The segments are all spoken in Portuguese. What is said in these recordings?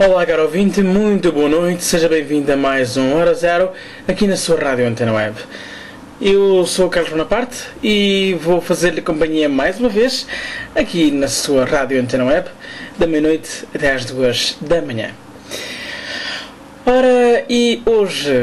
Olá, caro ouvinte, muito boa noite, seja bem-vindo a mais um Hora Zero aqui na sua Rádio Antena Web. Eu sou o Carlos Bonaparte e vou fazer-lhe companhia mais uma vez aqui na sua Rádio Antena Web, da meia-noite até às 2 da manhã. Ora, e hoje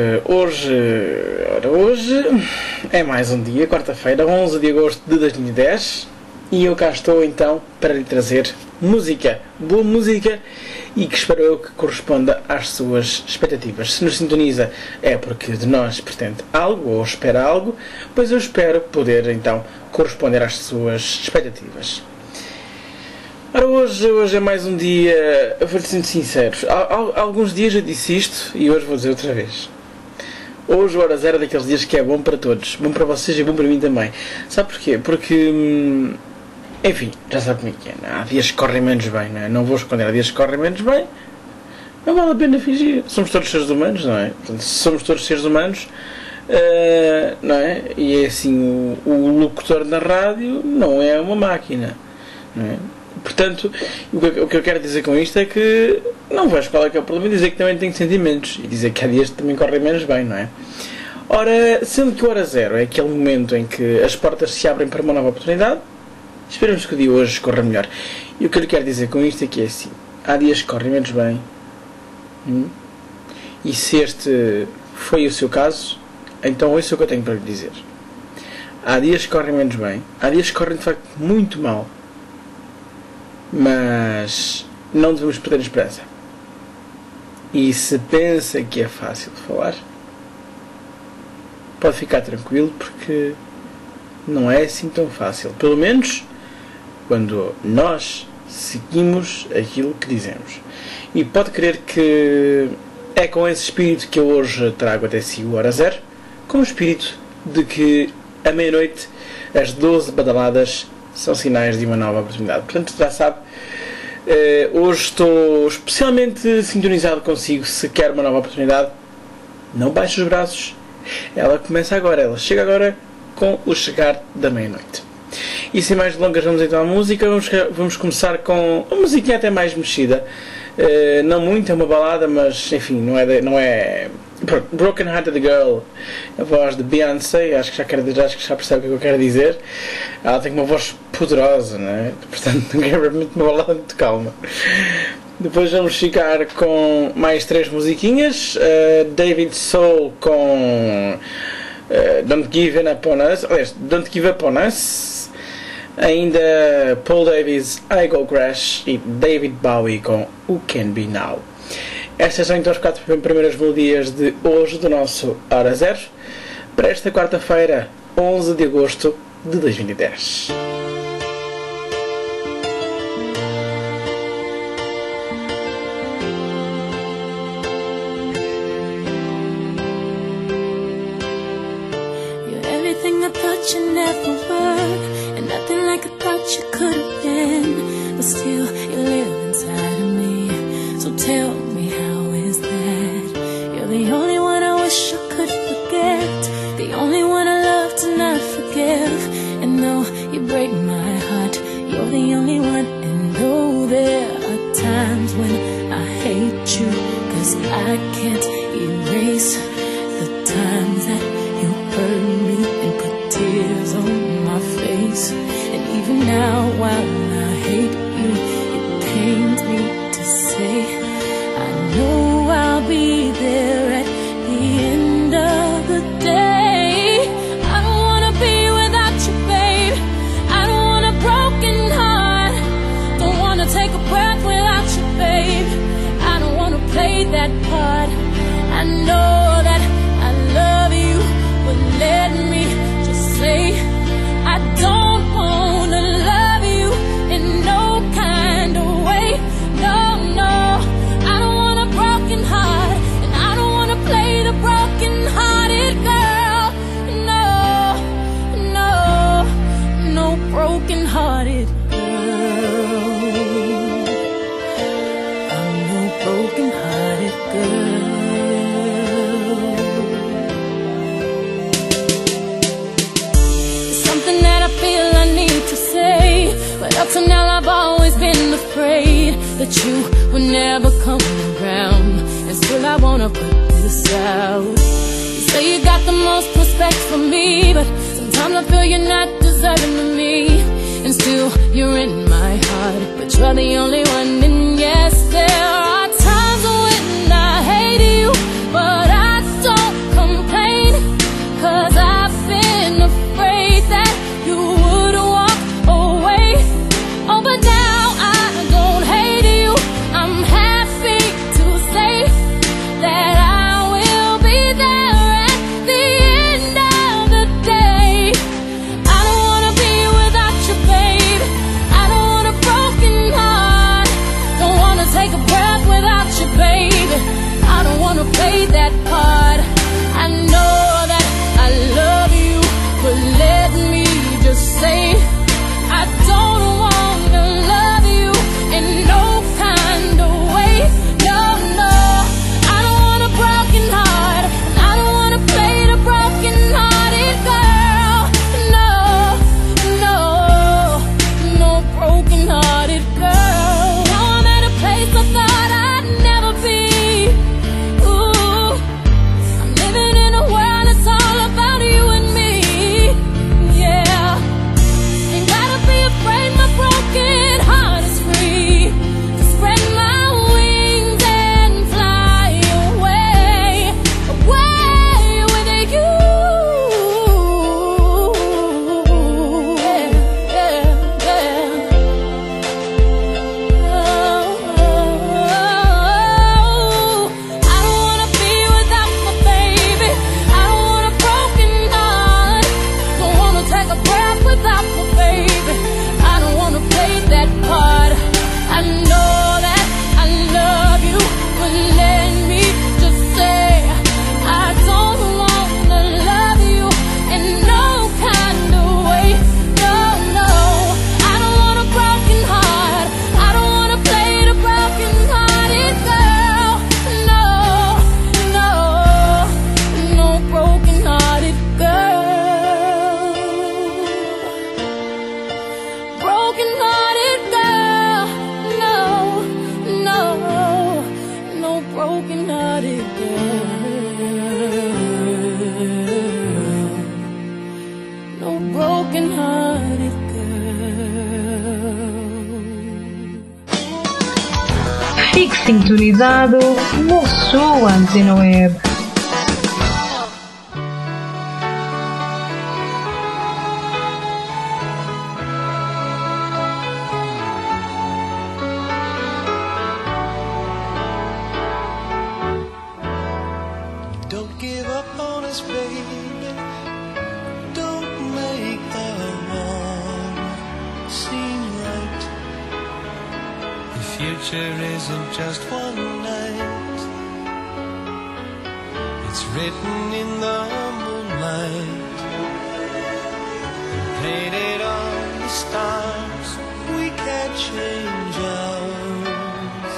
é mais um dia, quarta-feira, 11 de agosto de 2010, e eu cá estou então para lhe trazer música, boa música, e que espero eu que corresponda às suas expectativas. Se nos sintoniza é porque de nós pretende algo ou espera algo, pois eu espero poder então corresponder às suas expectativas. Ora, hoje é mais um dia, eu vou-lhe ser sincero, há alguns dias eu disse isto e hoje vou dizer outra vez. Hoje o Hora Zero é daqueles dias que é bom para todos, bom para vocês e bom para mim também. Sabe porquê? Porque, enfim, já sabe como é que é, há dias que correm menos bem, não é? Não vou esconder, há dias que correm menos bem, não vale a pena fingir, somos todos seres humanos, não é? Portanto, se somos todos seres humanos, não é? E é assim, o locutor na rádio não é uma máquina, não é? Portanto, o que eu quero dizer com isto é que não vejo qual é que é o problema dizer que também tenho sentimentos e dizer que há dias que também correm menos bem, não é? Ora, sendo que o Hora Zero é aquele momento em que as portas se abrem para uma nova oportunidade, esperamos que o dia hoje corra melhor. E o que eu lhe quero dizer com isto é que é assim, há dias que correm menos bem, e se este foi o seu caso, então ouça o que eu tenho para lhe dizer. Há dias que correm menos bem, há dias que correm de facto muito mal, mas não devemos perder a esperança. E se pensa que é fácil de falar, pode ficar tranquilo, porque não é assim tão fácil. Pelo menos quando nós seguimos aquilo que dizemos. E pode crer que é com esse espírito que eu hoje trago até si o Hora Zero, com o espírito de que à meia-noite as 12 badaladas são sinais de uma nova oportunidade. Portanto, já sabe, hoje estou especialmente sintonizado consigo. Se quer uma nova oportunidade, não baixe os braços. Ela começa agora, ela chega agora com o chegar da meia-noite. E sem mais delongas, vamos então à música. Vamos começar com uma musiquinha até mais mexida. Não muito, é uma balada, mas enfim, não é Broken Hearted Girl, a voz de Beyoncé. Acho que já percebe o que eu quero dizer. Ela tem uma voz poderosa, não é? Portanto, não quero realmente uma balada muito calma. Depois vamos ficar com mais 3 musiquinhas. David Soul com Don't Give Up On Us. Aliás, Don't Give Up On Us. Ainda Paul Davies, I Go Crash, e David Bowie com Who Can Be Now. Estas são então as 4 primeiras melodias de hoje do nosso Hora Zero, para esta quarta-feira, 11 de agosto de 2010. You're everything I thought you never were, and nothing like I thought you could have been, but still you live inside of me. So tell me, how is that? You're the only one I wish I could forget, the only one I love to not forgive. And though you break my heart, you're the only one. And though there are times when I hate you, 'cause I can't erase the times that you hurt me and put tears on my face. And even now, while I hate you, it pains me to say I know I'll be there at the end of the day. I don't wanna be without you, babe. I don't want a broken heart. Don't wanna take a breath without you, babe. I don't wanna play that part. I know that I love you, but let me just say I don't wanna love you in no kind of way. No, no, I don't want a broken heart, and I don't wanna play the broken-hearted girl. No, no, no broken-hearted girl. I'm no broken-hearted girl. It's something that I feel I need to say, but up to now I've always been afraid that you would never come still I wanna put this out. You say you got the most respect for me, but sometimes I feel you're not deserving of me. And still you're in my heart, but you're the only one. And yes, there are times when I hate you, but I don't complain, 'cause I've been afraid that you would walk away. Oh, but now I don't hate you. I'm happy to say that I will be there at the end of the day. I don't wanna be without you, babe. I don't want a broken heart. Don't wanna take a breath without you, baby. I don't wanna play that part. I know that I love you, but let me just say I don't wanna love you in no kind of way. No, no, I don't want a broken heart, and I don't wanna play the broken-hearted girl. No, no, no broken-hearted girl. Now I'm at a place I thought I'd never be. Ooh, I'm living in a world that's all about you and me. Yeah, ain't gotta be afraid my broken heart is free to spread my wings and fly away, away with you. Yeah, yeah, yeah. I don't wanna be without my baby. I don't want a broken heart. Don't wanna take a breath without my baby. I don't wanna play that part. I know that I love you, but let me just say I don't wanna love you in no kind of way. No, no, I don't want a broken heart. I don't wanna play the broken-hearted girl. No, no, no broken-hearted girl. Broken-hearted girl. No, no, no broken-hearted girl. No broken-hearted girl. Fique sintonizado no sua Antena Web. Don't give up on us, baby. Don't make the wrong seem right. The future isn't just one night. It's written in the moonlight, painted on the stars. We can't change ours.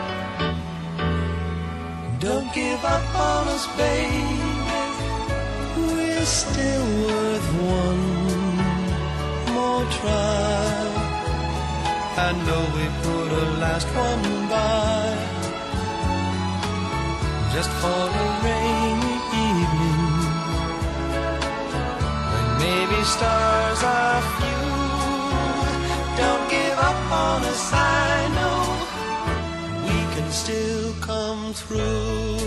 Don't give up on us, baby. We're still worth one more try. I know we put a last one by, just for a rainy evening, when maybe stars are few. Don't give up on us, I know we can still come through.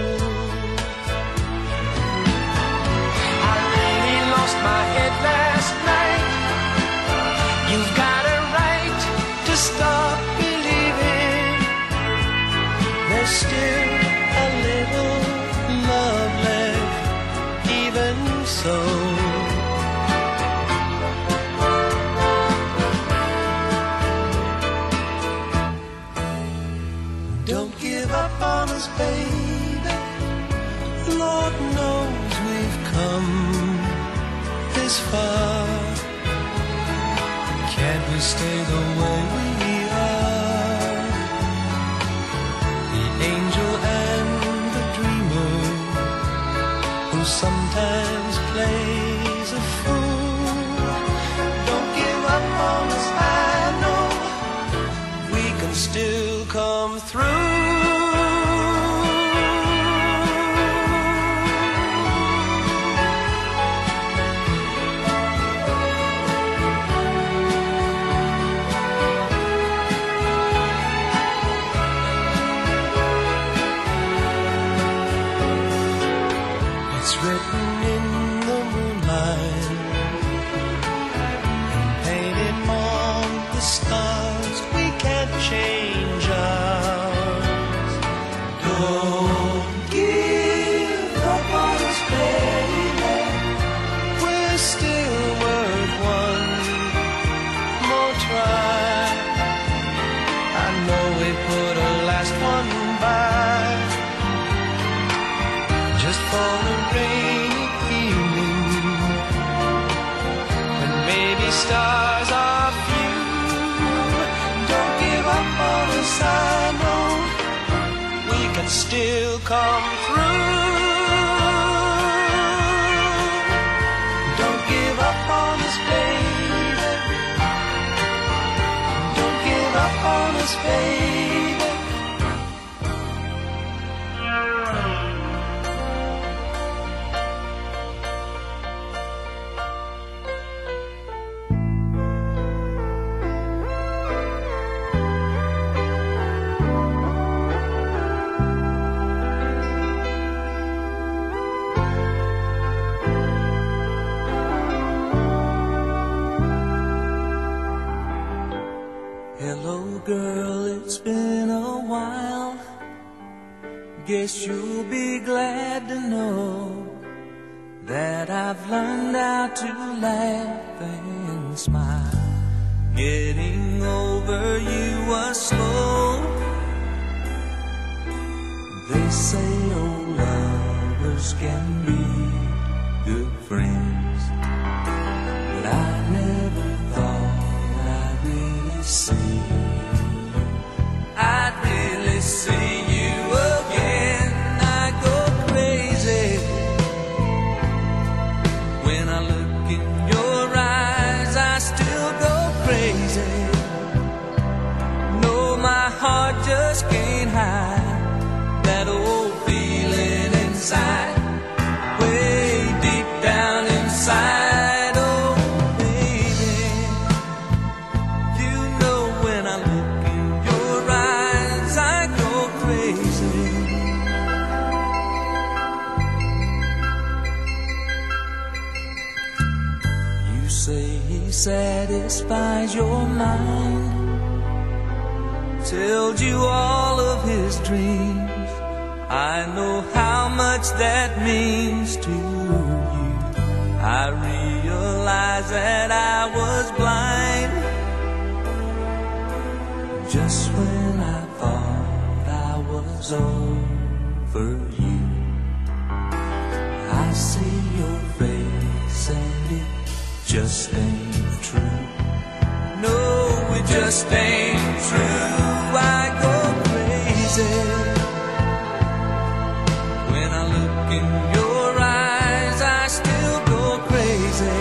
I really lost my head last night. You've got a right to stop believing. There's still a little love left, even so. Don't give up on us, baby. Lord knows we've come this far. Can't we stay the way we are? The angel and the dreamer, who sometimes plays a fool. Don't give up on us, I know we can still come through. written in the moonlight, painted on the stars. We can't change ours. Don't give up on us, baby. We're still worth one more try. I know we put a last one by, just for a rainy evening, when maybe stars are few. Don't give up on us, I know we can still come through. Don't give up on us, baby. Don't give up on us, baby. Hello girl, it's been a while. Guess you'll be glad to know that I've learned how to laugh and smile. Getting over you was slow. They say old lovers can be good friends, but I never thought I'd really see you. I'd really see you again. I go crazy when I look in your eyes. I still go crazy. No, my heart just can't hide that old feeling inside, way deep down inside. Oh baby, you know when I look in your eyes, I go crazy. You say he satisfies your mind, tells you all of his dreams. I know how much that means to you. I realize that I was blind just when I thought I was over you. I see your face and it just ain't true. No, it just ain't true. I go crazy when I look in your eyes. I still go crazy.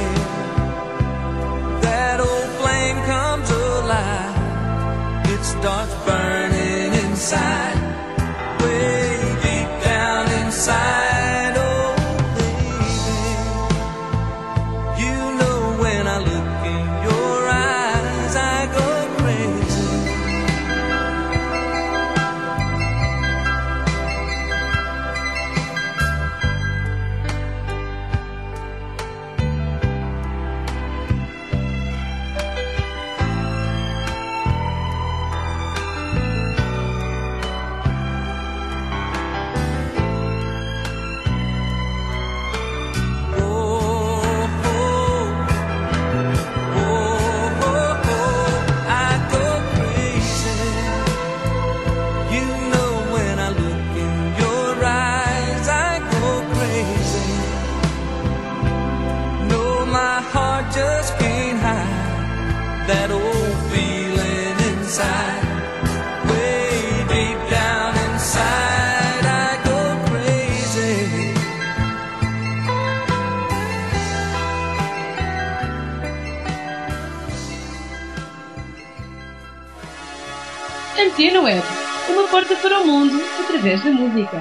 That old flame comes alive. It starts burning inside, way deep down inside. Oh baby, you know when I look in your eyes, I go crazy. That old feeling inside, way deep down inside, I go crazy. Antena Web, uma porta para o mundo através da música.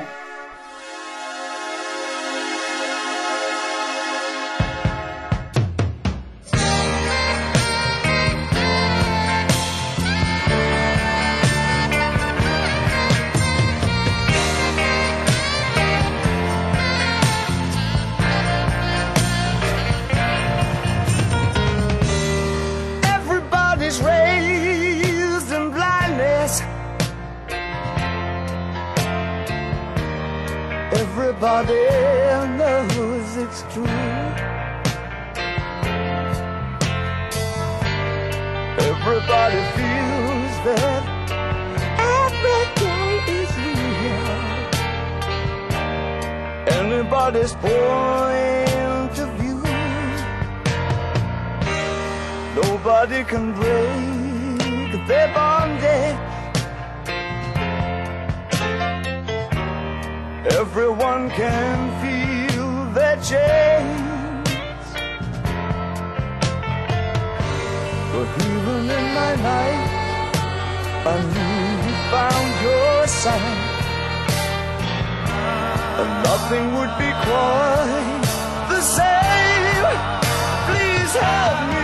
Everybody knows it's true. Everybody feels that every day is real. Anybody's point of view, nobody can break their bondage. Everyone can feel their chains. But even in my night, I knew you found your sign, and nothing would be quite the same. Please help me.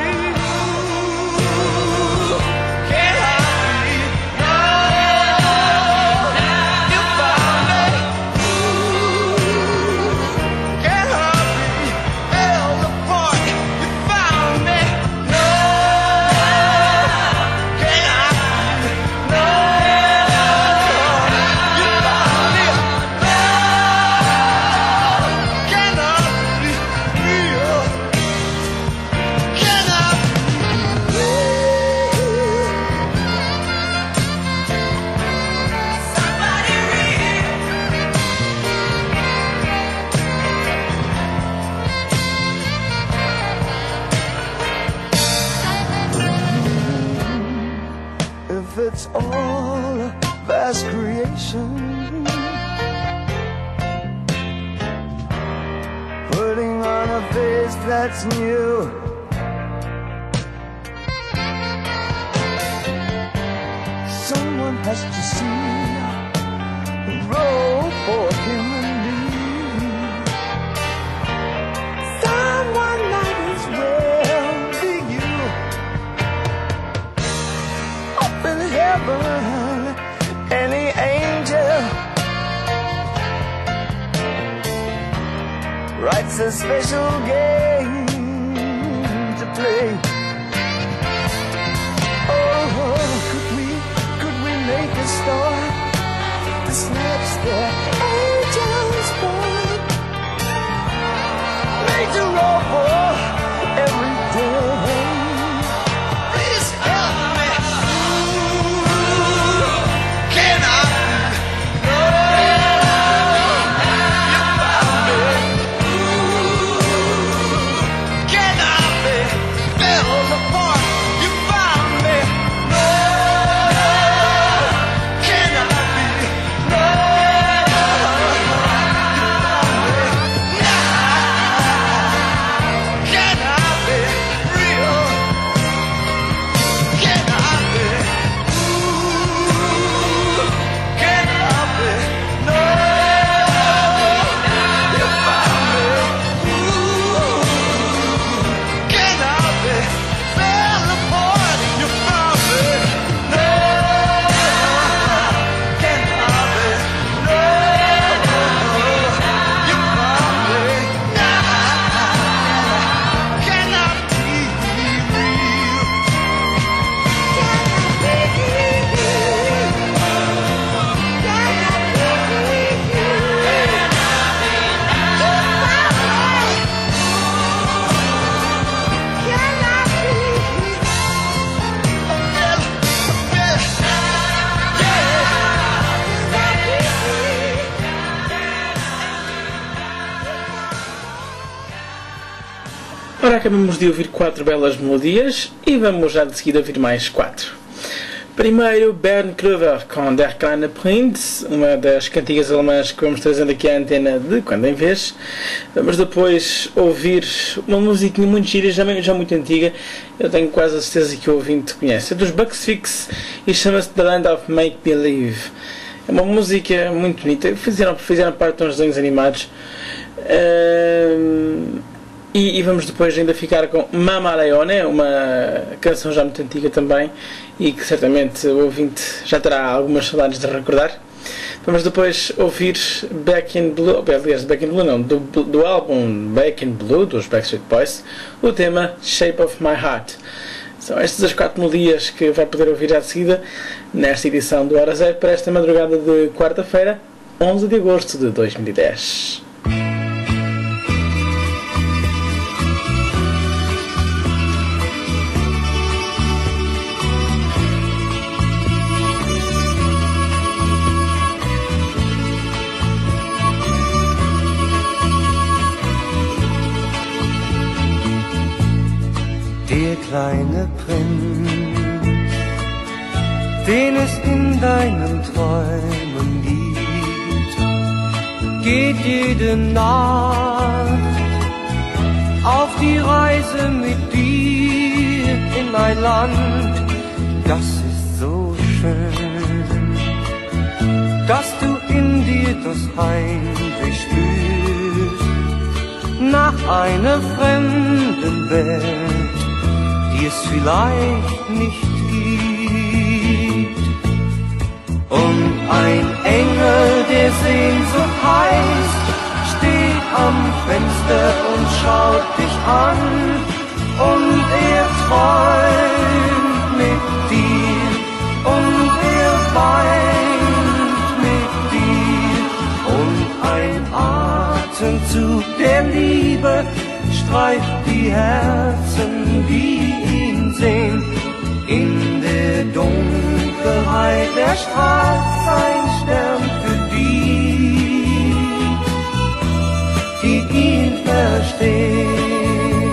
It's all a vast creation, putting on a face that's new. Someone has to see the road for him and me. Someone might as well be you. Up in heaven, any angel writes a special game to play. Oh, could we make a star to snatch the angels' boy? Make the road for every day. Please help me. Can I? Ora, acabamos de ouvir 4 belas melodias e vamos já de seguida ouvir mais 4. Primeiro, Bernd Kröver com Der kleine Prinz, uma das cantigas alemãs que vamos trazendo aqui à antena de quando em vez. Vamos depois ouvir uma musiquinha muito gira, já muito antiga, eu tenho quase a certeza que o ouvinte conhece. É dos Bucks Fix e chama-se The Land of Make Believe. É uma música muito bonita, fizeram parte de uns desenhos animados. E vamos depois ainda ficar com Mamma Leone, uma canção já muito antiga também e que certamente o ouvinte já terá algumas saudades de recordar. Vamos depois ouvir Back in Blue, aliás, Back in Blue não, do álbum Back in Blue dos Backstreet Boys, o tema Shape of My Heart. São estas as 4 melodias que vai poder ouvir já de seguida nesta edição do Hora Zero para esta madrugada de quarta-feira. 11 de agosto de 2010. Der kleine Prinz, den es in deinen Träumen gibt, geht jede Nacht auf die Reise mit dir in ein Land, das ist so schön, dass du in dir das Heimweh spürst nach einer fremden Welt, die es vielleicht nicht gibt. Und ein Engel, der Sehnsucht heißt, steht am Fenster und schaut dich an. Und er träumt mit dir und er weint mit dir. Und ein Atemzug der Liebe streift die Herzen, die ihn sehen. In der Dunkelheit erstrahlt sein Stern für die ihn verstehen.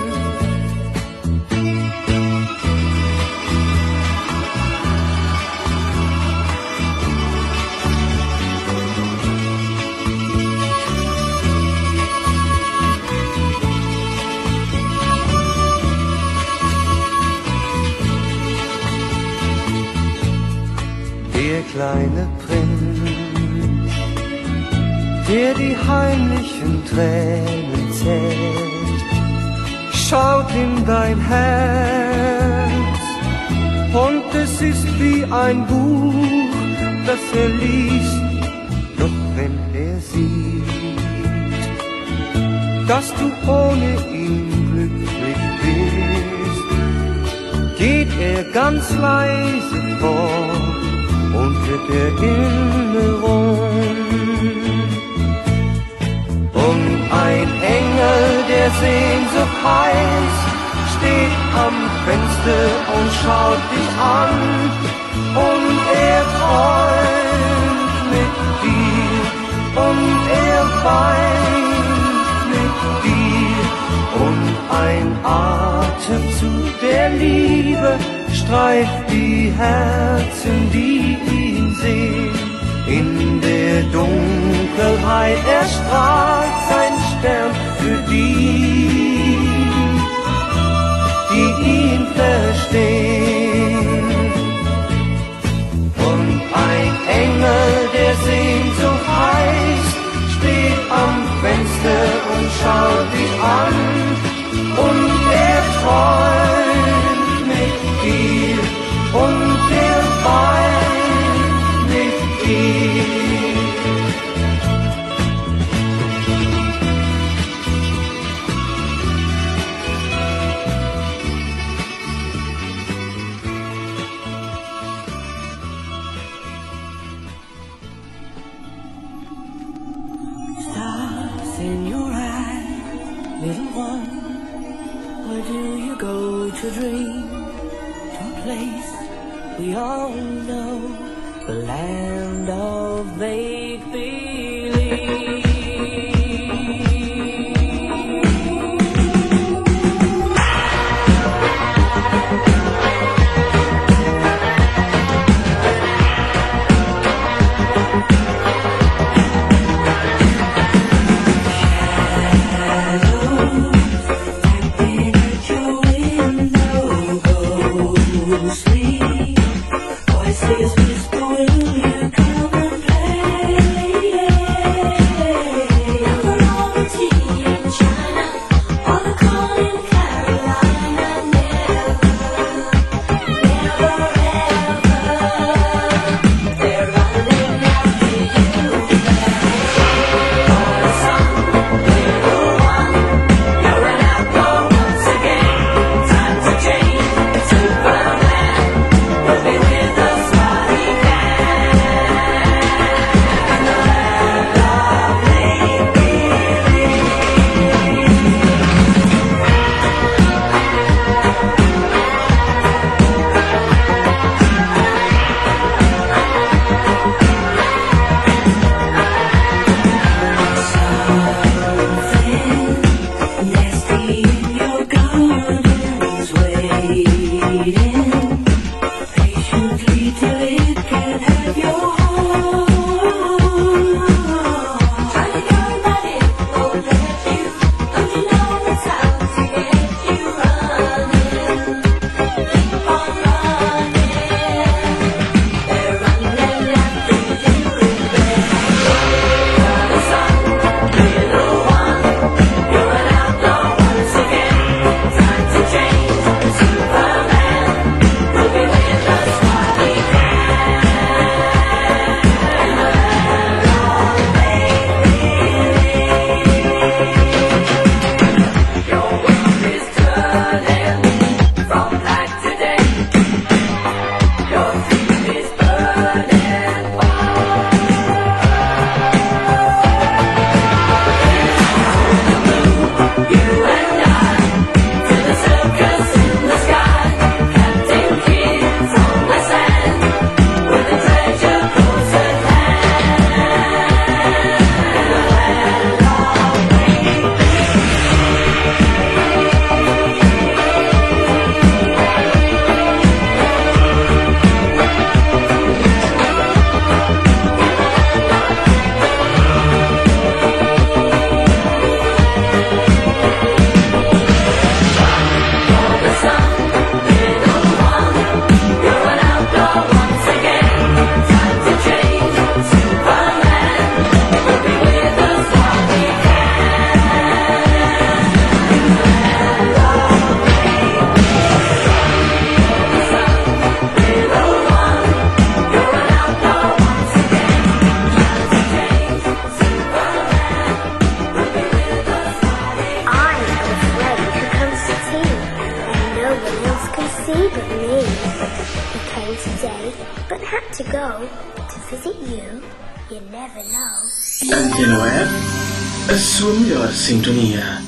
Der kleine Prinz, der die heimlichen Tränen zählt, schaut in dein Herz und es ist wie ein Buch, das er liest. Doch wenn er sieht, dass du ohne ihn glücklich bist, geht er ganz leise fort und mit Erinnerung. Und ein Engel, der Sehnsucht heißt, steht am Fenster und schaut dich an. Und er träumt mit dir und er weint mit dir. Und ein Atemzug der Liebe streift die Herzen, die ihn sehen. In der Dunkelheit erstrahlt sein Stern für die ihn verstehen. Und ein Engel, der Sehnsucht heißt, steht am Fenster und schaut dich an. Und er träumt mit dir und er weint mit dir. Stars in your eyes, little one. Where do you go to dream? To a place we all know, the land of make-believe. Voices whisper, will you come and play? go to visit you, you never know. Antena Web, a sua melhor sintonia.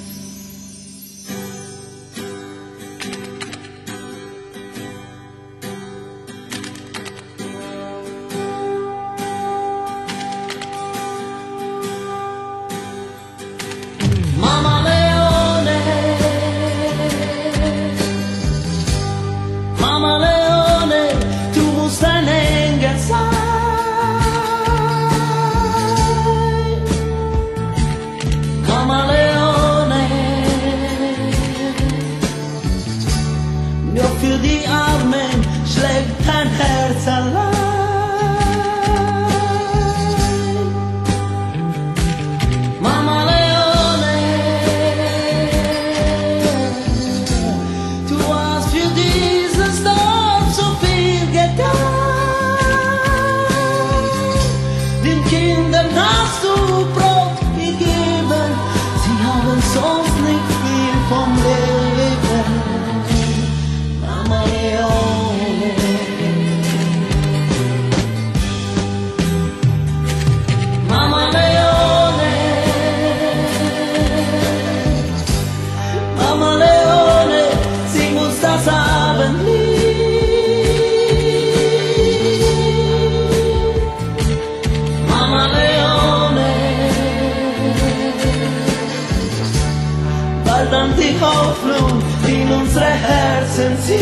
Die Hoffnung in unsere Herzen zieht.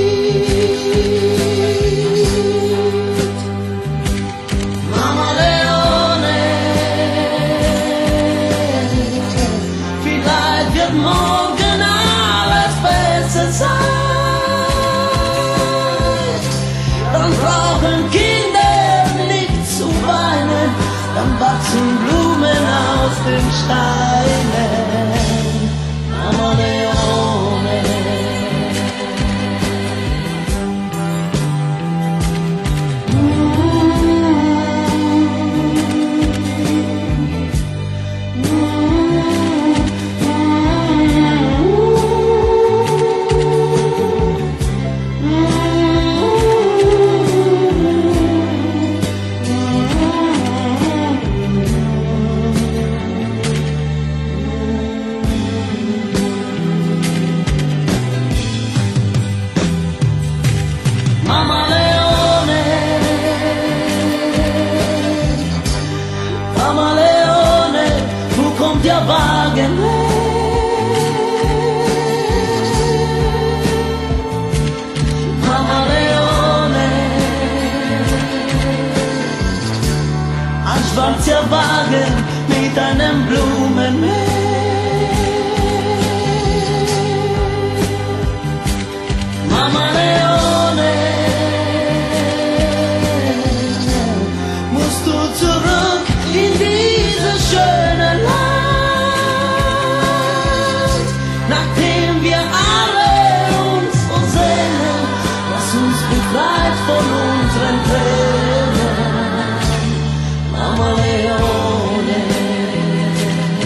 Mama Leone, vielleicht wird morgen alles besser sein. Dann brauchen Kinder nicht zu weinen, dann wachsen Blumen aus den Steinen. Mama Leone, Wagen Mama Leone, ein schwarzer Wagen mit einem Blumenmeer. Mama Leone, musst du zurück in dieses schöne Land. Nachdem wir alle uns versehnen, was uns befreit von unseren Tränen. Mama Leone,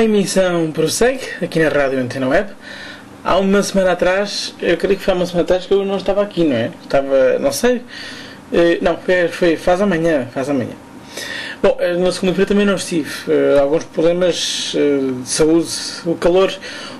A emissão prossegue aqui na Rádio Antena Web. Há uma semana atrás, eu creio que foi uma semana atrás que eu não estava aqui, não é? Estava, não sei. Não, faz amanhã. Bom, na segunda-feira também não estive. Alguns problemas de saúde. O calor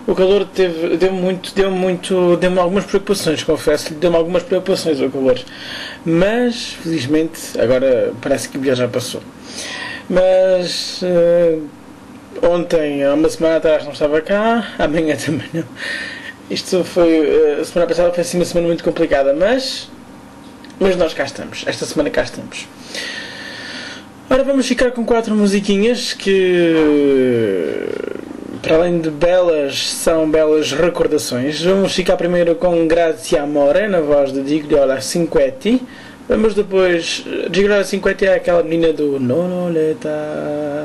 deu-me algumas preocupações, confesso-lhe, deu-me algumas preocupações o calor. Mas, felizmente, agora parece que o dia já passou. Mas ontem, há uma semana atrás, não estava cá, amanhã também não. Isto foi, a semana passada foi assim uma semana muito complicada, mas nós cá estamos, esta semana cá estamos. Ora, vamos ficar com 4 musiquinhas que, para além de belas, são belas recordações. Vamos ficar primeiro com Grazie Amore, na voz de Gigliola Cinquetti. Vamos depois... Gigliola Cinquetti é aquela menina do Nonoleta.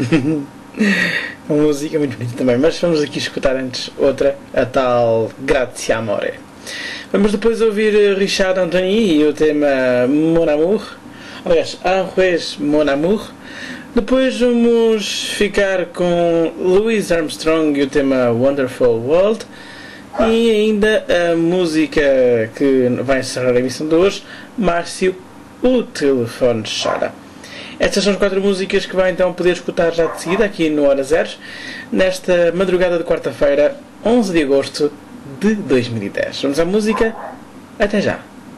Uma música muito bonita também, mas vamos aqui escutar antes outra, a tal Grazie Amore. Vamos depois ouvir Richard Anthony e o tema Mon Amour. Aliás, Arrues Mon Amour. Depois vamos ficar com Louis Armstrong e o tema Wonderful World. E ainda a música que vai encerrar a emissão de hoje, Márcio, o telefone chora. Estas são as 4 músicas que vai então poder escutar já de seguida aqui no Hora Zero, nesta madrugada de quarta-feira, 11 de agosto de 2010. Vamos à música, até já!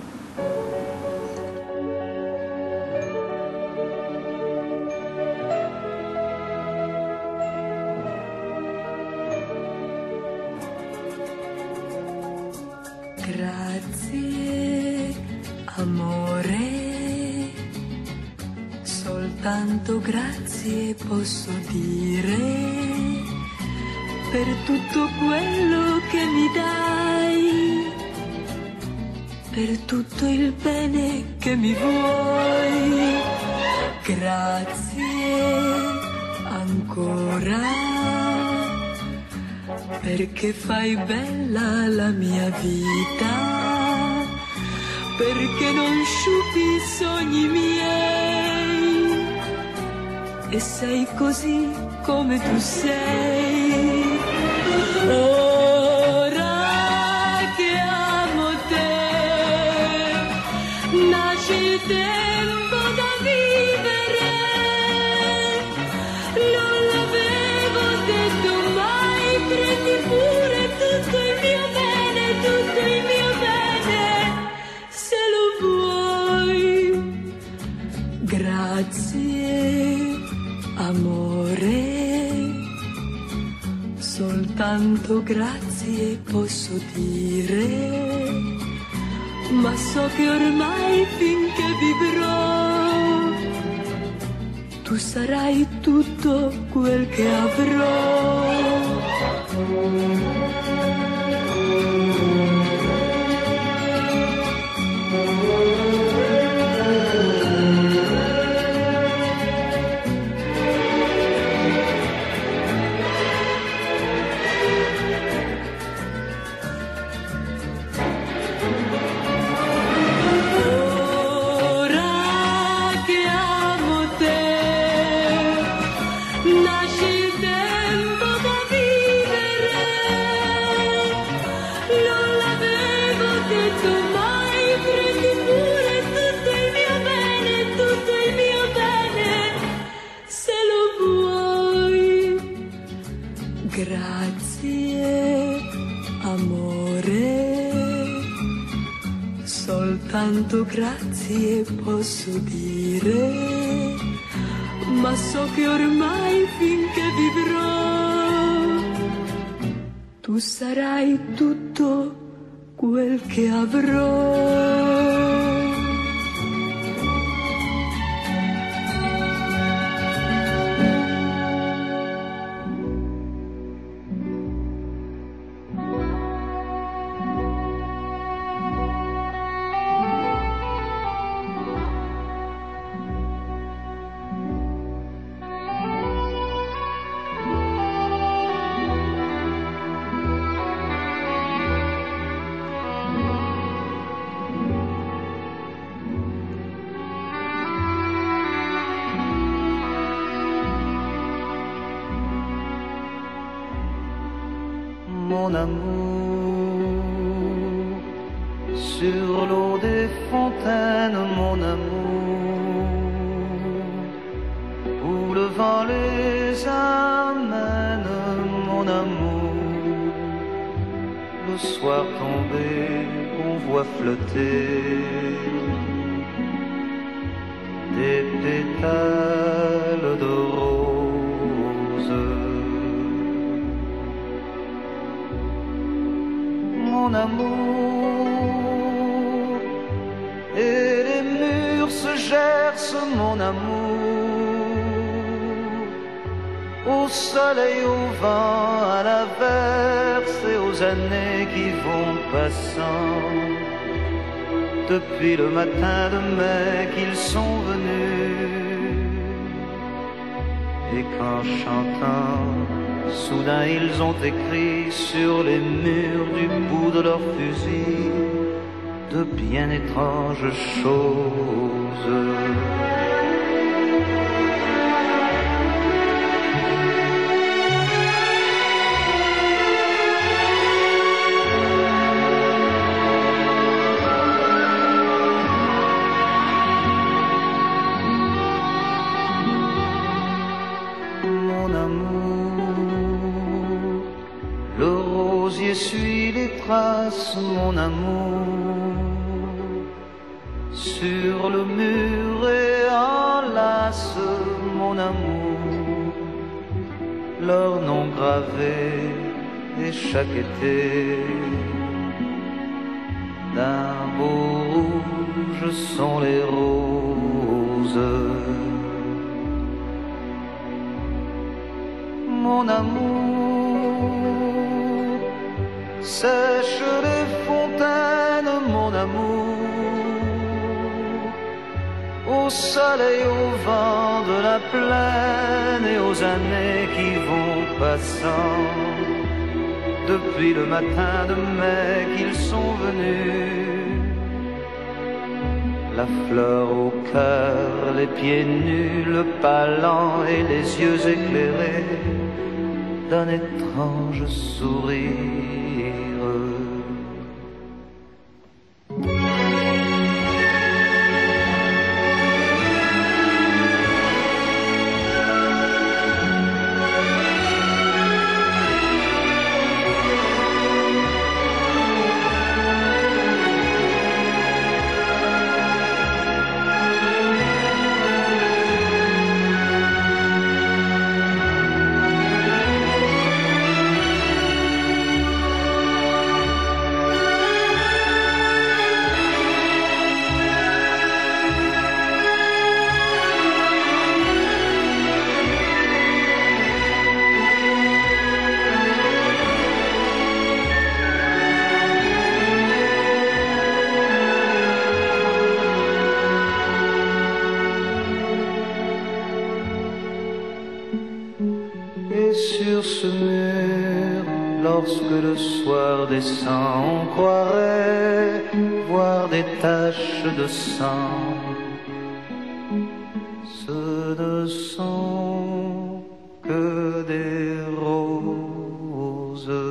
Grazie, amore, soltanto grazie posso dire per tutto quello che mi dai, per tutto il bene che mi vuoi. Grazie ancora, perché fai bella la mia vita, perché non sciupi i sogni miei e sei così come tu sei. Ora che amo te, nasce il tempo da vivere, non l'avevo detto mai, prendi pure tutto il mio bene, se lo vuoi. Grazie, amore, soltanto grazie posso dire, ma so che ormai finché vivrò tu sarai tutto quel che avrò. Grazie, amore, soltanto grazie posso dire, ma so che ormai finché vivrò tu sarai tutto quel che avrò. amour, sur l'eau des fontaines, mon amour, où le vent les amène, mon amour. Le soir tombé, on voit flotter des pétales de rose. Mon amour, et les murs se gercent, mon amour, au soleil, au vent, à l'averse et aux années qui vont passant. Depuis le matin de mai qu'ils sont venus, et qu'en chantant, soudain ils ont écrit sur les murs du bout de leurs fusils de bien étranges choses. Suis les traces, mon amour, sur le mur et enlace, mon amour, leur nom gravé, et chaque été, d'un beau rouge sont les roses. Mon amour, sèche les fontaines, mon amour, au soleil, au vent de la plaine et aux années qui vont passant. Depuis le matin de mai qu'ils sont venus, la fleur au cœur, les pieds nus, le pas lent et les yeux éclairés d'un étrange sourire. Sur ce mur, lorsque le soir descend, on croirait voir des taches de sang. Ce ne sont que des roses.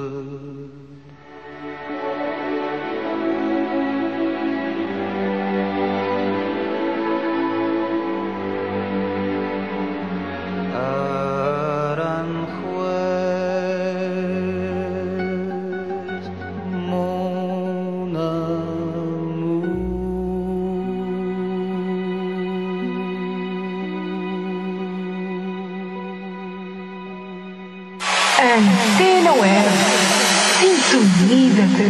Antena Web, sintonia da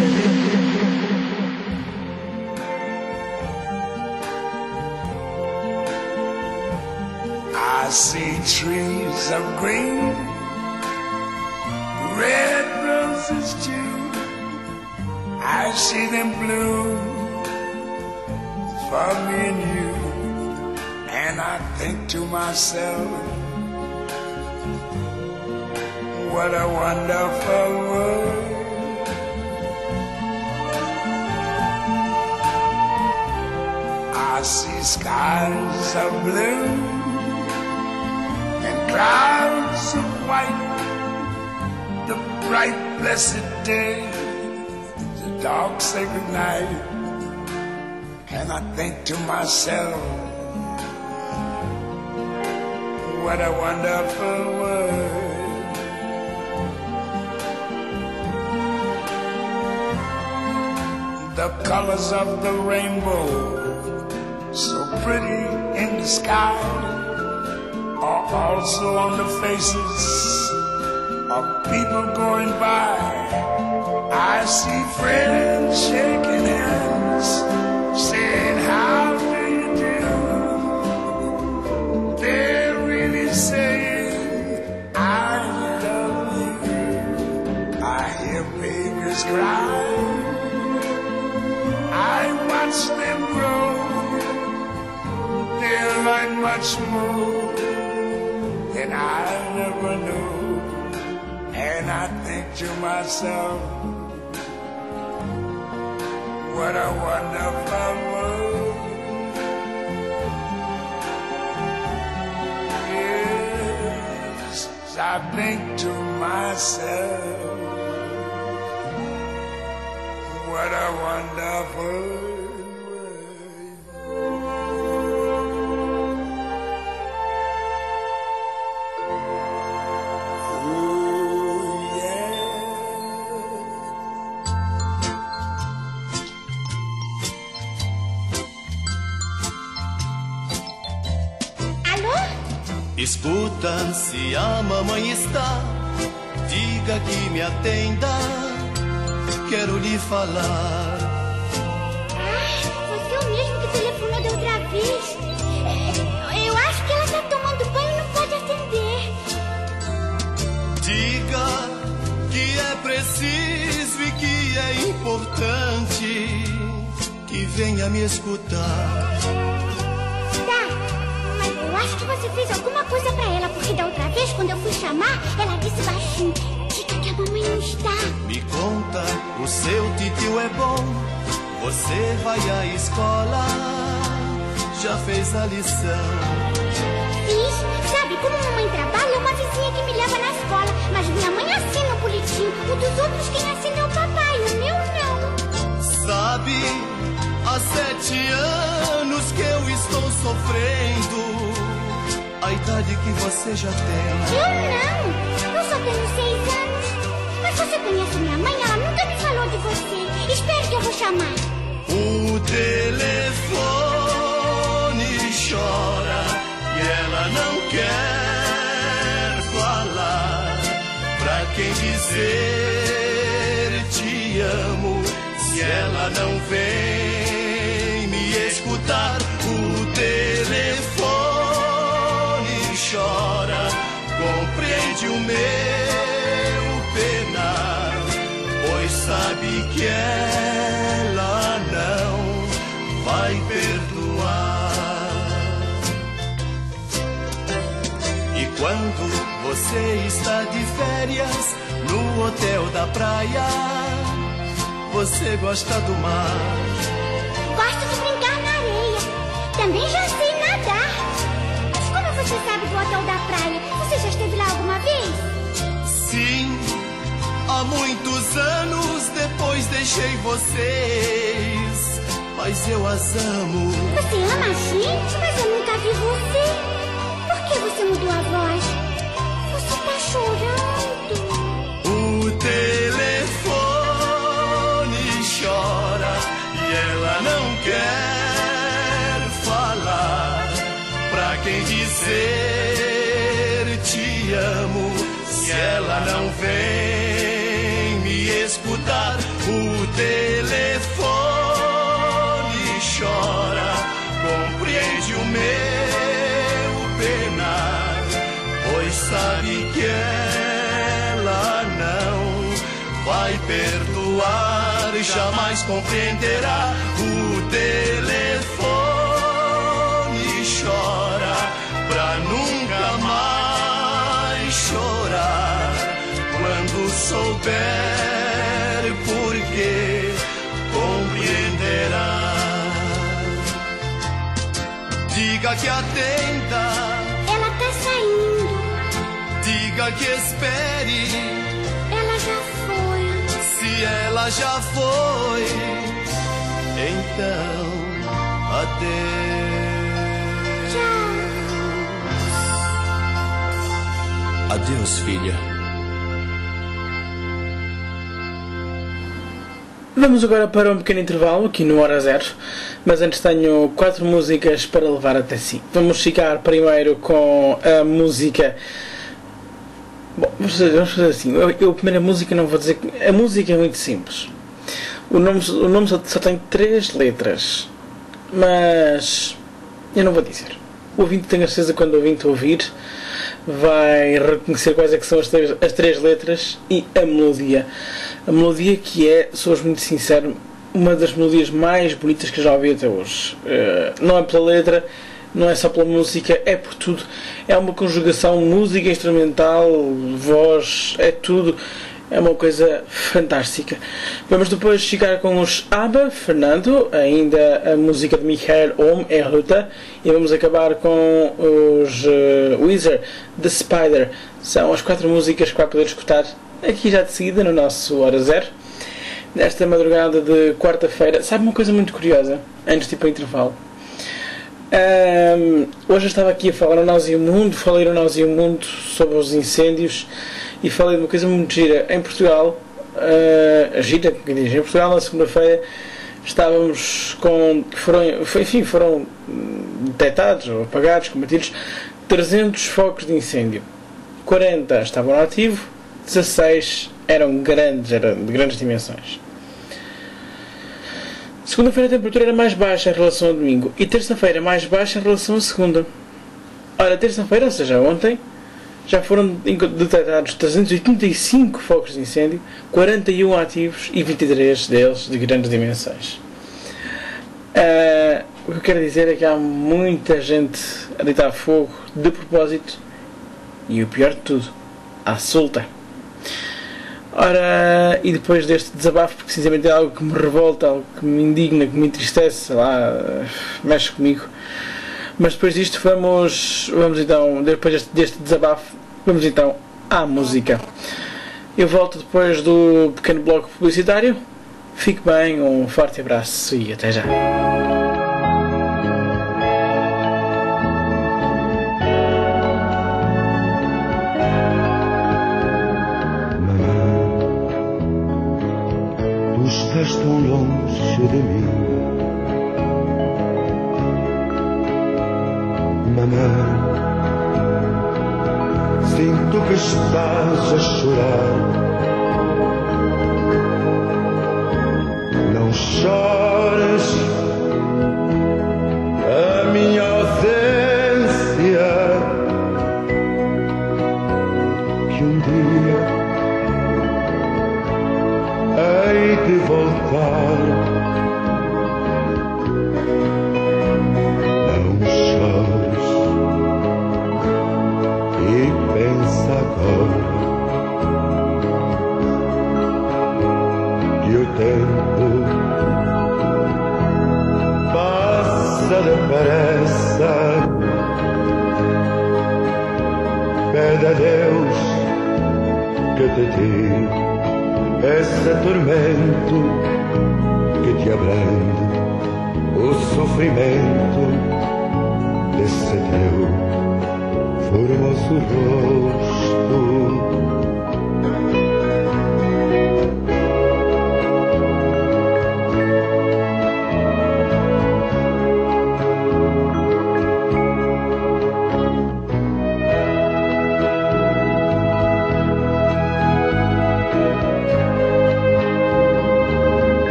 I see trees of green, red roses too. I see them bloom for me and you. And I think to myself, what a wonderful world. I see skies of blue and clouds of white, the bright, blessed day, the dark, sacred night, and I think to myself, what a wonderful world. The colors of the rainbow, so pretty in the sky, are also on the faces of people going by. I see friends shaking hands, saying, how do you do? They're really saying, I love you. I hear babies cry, I watch them grow. They'll learn much more than I never knew. And I think to myself, what a wonderful world. Yes, I think to myself, what a wonderful world. Escuta, se a mamãe está, diga que me atenda, quero lhe falar. Você é o mesmo que telefonou da outra vez? Eu acho que ela está tomando banho e não pode atender. Diga que é preciso e que é importante que venha me escutar. Eu acho que você fez alguma coisa pra ela, porque da outra vez, quando eu fui chamar, ela disse baixinho, diga que a mamãe não está. Me conta, o seu titio é bom, você vai à escola, já fez a lição? Fiz, sabe, como mamãe trabalha, é uma vizinha que me leva na escola, mas minha mãe assina o boletim, o dos outros quem assina é o papai, o meu não. Sabe, há 7 anos que eu estou sofrendo a idade que você já tem. Eu não! Eu só tenho 6 anos. Mas você conhece minha mãe? Ela nunca me falou de você. Espere que eu vou chamar. O telefone chora e ela não quer falar. Pra quem dizer te amo, se ela não vem me escutar. O telefone chora, compreende o meu penar, pois sabe que ela não vai perdoar. E quando você está de férias no hotel da praia, você gosta do mar? Gosto de brincar na areia, também já sei nadar. Você sabe do hotel da praia? Você já esteve lá alguma vez? Sim, há muitos anos depois deixei vocês, mas eu as amo. Você ama a gente? Mas eu nunca vi você. Por que você mudou a voz? Você tá chorando. O telefone chora e ela não quer falar. Pra quem dizer te amo, se ela não vem me escutar. O telefone chora, compreende o meu penar, pois sabe que ela não vai perdoar, jamais compreenderá. O telefone chora pra nunca mais chorar. Quando souber por quê, compreenderá. Diga que atenda, ela tá saindo. Diga que espere, ela já e ela já foi. Então, adeus. Adeus, filha. Vamos agora para um pequeno intervalo aqui no Hora Zero, mas antes tenho 4 músicas para levar até si. Vamos ficar primeiro com a música. Bom, vamos fazer assim. A primeira música, não vou dizer. A música é muito simples. O nome só tem 3 letras, mas eu não vou dizer. O ouvinte, tenho a certeza, quando o ouvinte ouvir, vai reconhecer quais é que são as 3 letras e a melodia. A melodia que é, sou muito sincero, uma das melodias mais bonitas que eu já ouvi até hoje. Não é pela letra, não é só pela música, é por tudo. É uma conjugação, música instrumental, voz, é tudo. É uma coisa fantástica. Vamos depois ficar com os ABBA, Fernando, ainda a música de Michael Ohm, é Ruta, e vamos acabar com os Weezer, The Spider. São as 4 músicas que vai poder escutar aqui já de seguida no nosso Hora Zero, nesta madrugada de quarta-feira. Sabe uma coisa muito curiosa, antes de ir para o intervalo? Hoje eu estava aqui a falar no Nós e o Mundo, falei no Nós e o Mundo sobre os incêndios e falei de uma coisa muito gira. Em Portugal, em Portugal na segunda-feira estávamos com, foram detectados ou apagados, combatidos 300 focos de incêndio. 40 estavam no ativo, 16 eram de grandes dimensões. Segunda-feira a temperatura era mais baixa em relação ao domingo e terça-feira mais baixa em relação à segunda. Ora, terça-feira, ou seja, ontem, já foram detectados 385 focos de incêndio, 41 ativos e 23 deles de grandes dimensões. O que eu quero dizer é que há muita gente a deitar fogo de propósito e o pior de tudo, à solta. Ora, e depois deste desabafo, porque sinceramente é algo que me revolta, algo que me indigna, que me entristece, sei lá, mexe comigo. Mas depois disto vamos então, depois deste desabafo, vamos então à música. Eu volto depois do pequeno bloco publicitário. Fique bem, um forte abraço e até já. Estás tão longe de mim, mamãe. Sinto que estás a chorar. Não chores a minha ausência, que um dia hei de voltar. Não chores e pensa agora que o tempo passa depressa. Pede a Deus que te tire esse tormento, que te abrande o sofrimento desse teu formoso rosto.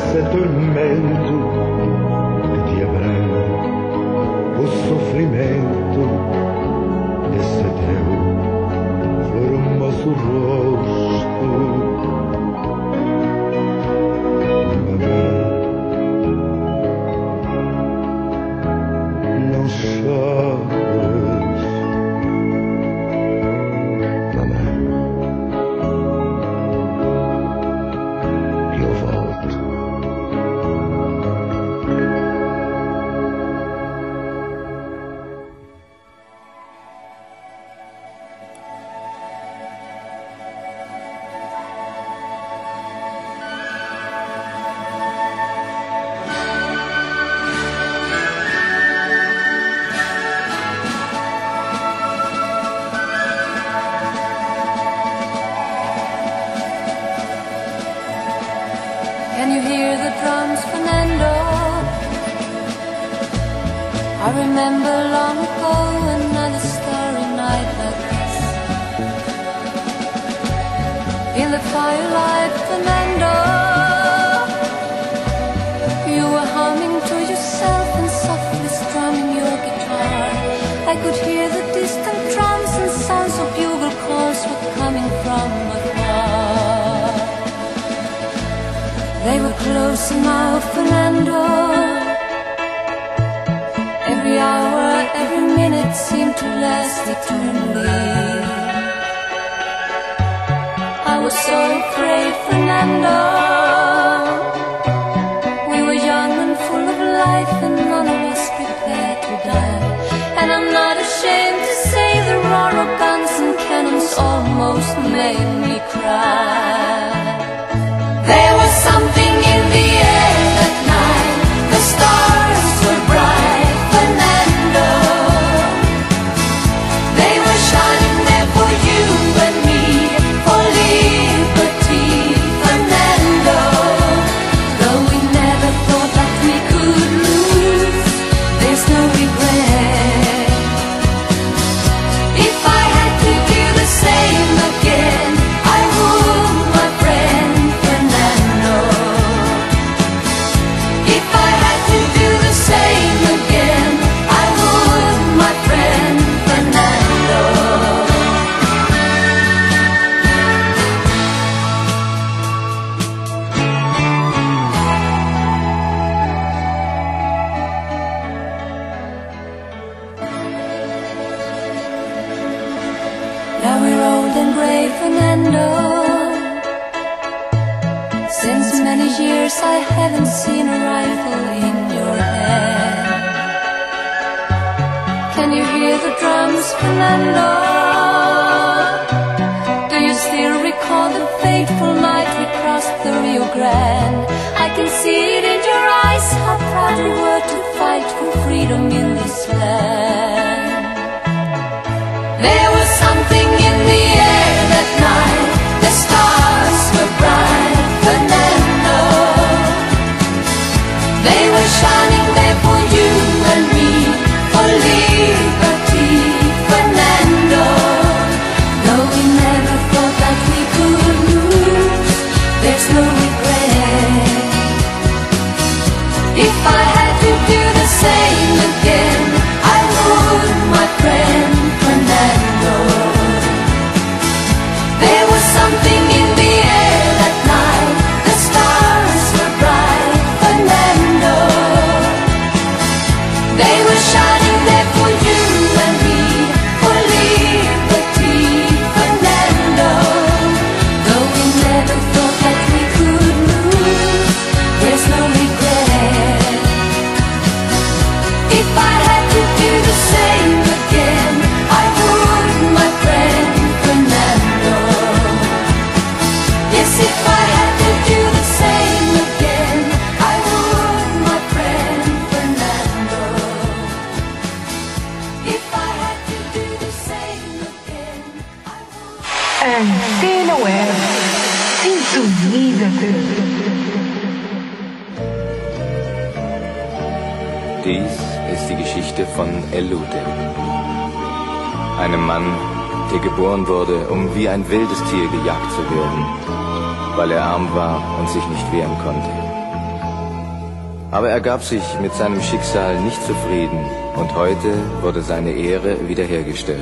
esse tormento que te abranda, o sofrimento desse teu formoso rosto. Mamãe, não chores. Mamãe, eu volto. Can you hear the drums, Fernando? I remember long ago another starry night like this. In the firelight, Fernando, you were humming to yourself and softly strumming your guitar. I could hear the distant drums and sounds of bugle calls were coming from afar. They were close now, Fernando. Every hour, every minute seemed to last eternally. I was so afraid, Fernando. We were young and full of life, and none of us prepared to die. And I'm not ashamed to say the roar of guns and cannons almost made me cry. There was something in the air that night. The stars were bright, Fernando. They were shining there for you and me, for liberty, Fernando. Though we never thought that we could lose, there's no regret. If I had to do the same again, I would, my friend Fernando. If I had to do the same again, I would, my friend Fernando. Now we're old and grey, Fernando. Since many years I haven't seen a rifle in your hand. Can you hear the drums, Fernando? Do you still recall the fateful night we crossed the Rio Grande? I can see it in your eyes, how proud we were to fight for freedom in this land. There was something in the air that night. The stars were bright, Fernando. They were shining there for you and me, for liberty, Fernando. Though we never thought that we could lose, there's no regret. If I had to do the same again, I would, my friend Fernando. There was something in the air that night. The stars were bright, Fernando. They were shining there for you and me, for liberty, Fernando. Though we never thought that we could lose, there's no regret. If I had to do the same again, I would, my friend Fernando. Yes, if I had to do the same again, I would, my friend Fernando. If I had to do the same again, I would. Antena Web. Sintonízate. Dies ist die Geschichte von Eludem, einem Mann, der geboren wurde, um wie ein wildes Tier gejagt zu werden, weil er arm war und sich nicht wehren konnte. Aber er gab sich mit seinem Schicksal nicht zufrieden und heute wurde seine Ehre wiederhergestellt.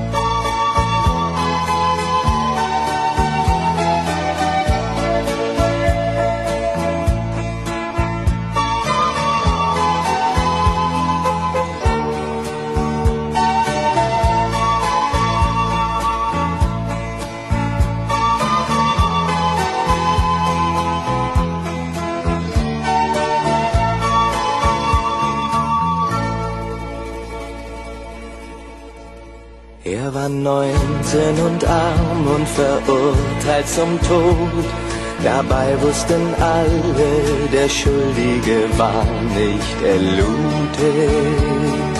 Er war 19 und arm und verurteilt zum Tod. Dabei wussten alle, der Schuldige war nicht erludet.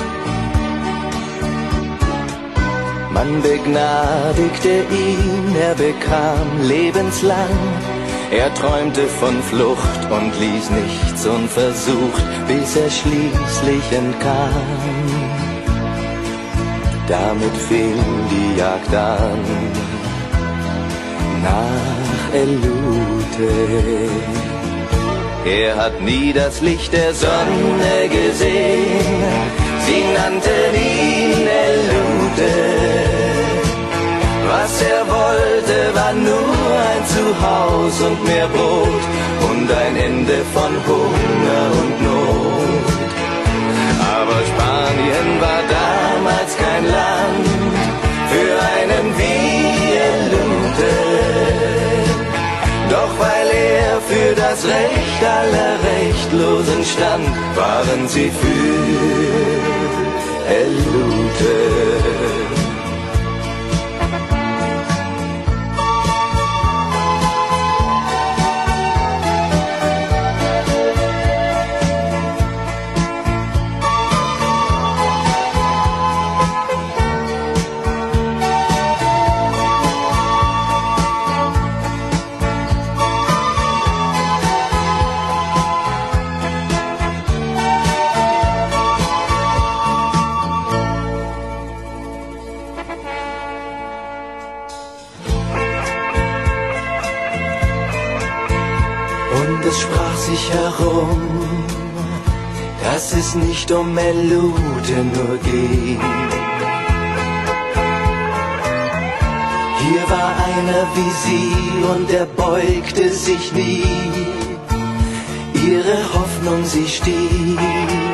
Man begnadigte ihn, er bekam lebenslang. Er träumte von Flucht und ließ nichts unversucht, bis er schließlich entkam. Damit fing die Jagd an nach Elute. Er hat nie das Licht der Sonne gesehen, sie nannten ihn Elute. Was er wollte, war nur ein Zuhause und mehr Brot und ein Ende von Hunger und Not. Aber Spanien war damals kein Land für einen wie Elute. Doch weil er für das Recht aller Rechtlosen stand, waren sie für Elute. Und es sprach sich herum, dass es nicht um Elute nur ging. Hier war einer wie sie und er beugte sich nie. Ihre Hoffnung, sie stieg.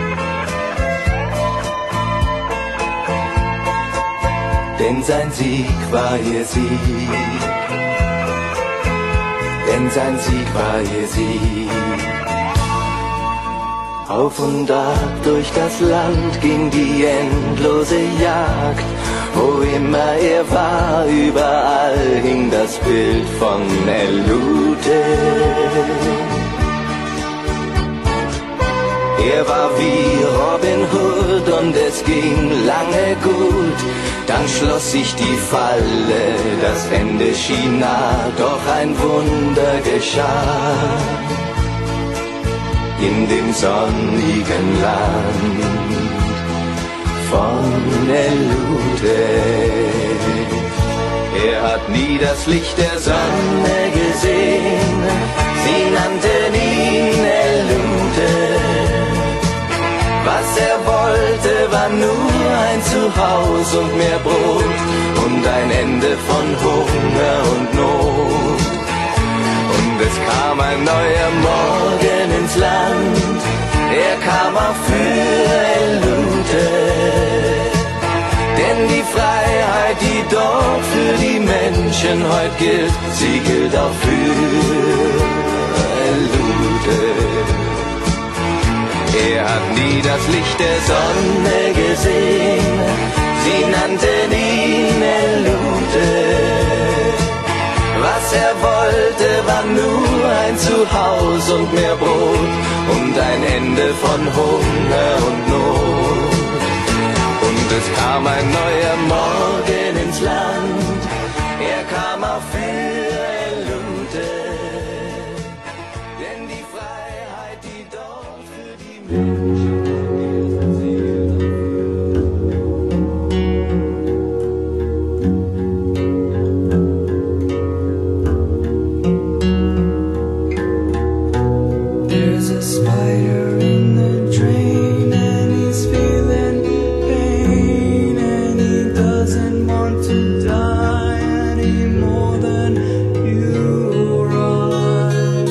Denn sein Sieg war ihr Sieg. Denn sein Sieg war ihr Sieg. Auf und ab durch das Land ging die endlose Jagd. Wo immer er war, überall hing das Bild von Elute. Er war wie Robin Hood und es ging lange gut. Dann schloss sich die Falle, das Ende schien nah, doch ein Wunder geschah. In dem sonnigen Land von Elute. Er hat nie das Licht der Sonne gesehen, sie nannten ihn Elute. Was er wollte, war nur ein Zuhause und mehr Brot und ein Ende von Hunger und Not. Und es kam ein neuer Morgen ins Land, er kam auch für Elute. Denn die Freiheit, die dort für die Menschen heute gilt, sie gilt auch für Elute. Er hat nie das Licht der Sonne gesehen, sie nannten ihn Elute. Was er wollte, war nur ein Zuhause und mehr Brot und ein Ende von Hunger und Not. Und es kam ein neuer Morgen ins Land, er kam auch für Elute. Denn die Freiheit, die dort für die Menschen There's a a spider in the drain, and he's feeling pain, and he doesn't want to die any more than you or I.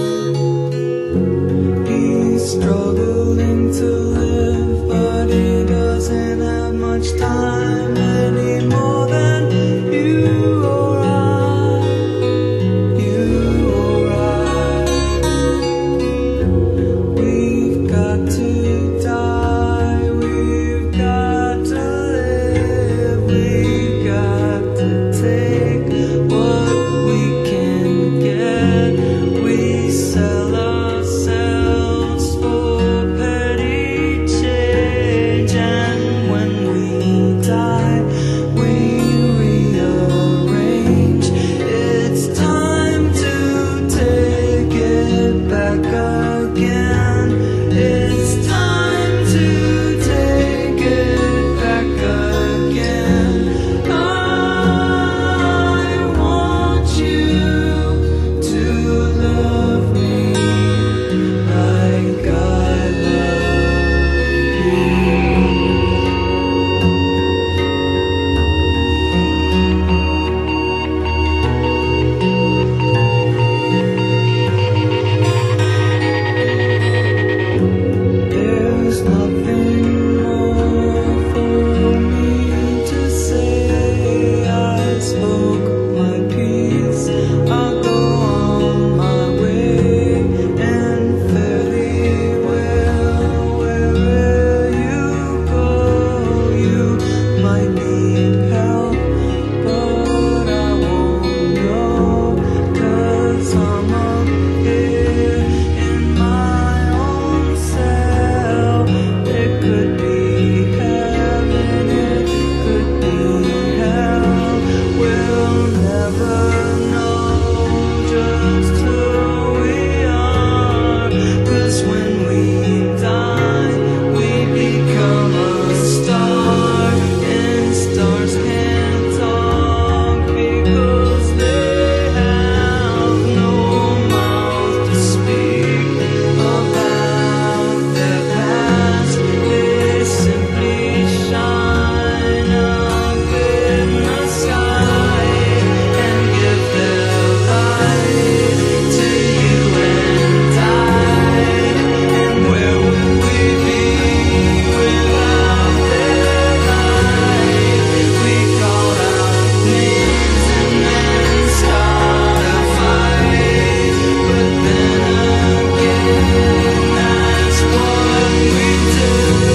He's struggling to live, but he doesn't have much time any more than you or I. You or I. We've got to die, we've got to live, we've got to take what we can get. We sell ourselves for petty change, and when we die, we rearrange. It's time to take it back again. It's time to take it back again. I want you to love me like I love you. There's nothing more for me to say. I spoke my piece, I'll go on my way, and fairly well. Wherever you go, you might need help, but I won't know, 'cause I'm up here in my own cell. It could be heaven, it could be hell. We'll never know just who we are, 'cause when we die, we become a star, and stars can't talk because they have no mouth to speak about their past. They simply shine up in the sky and give their light to you and I. And where would we be without their light? We call out names and then start a fight, but then again, that's what we do.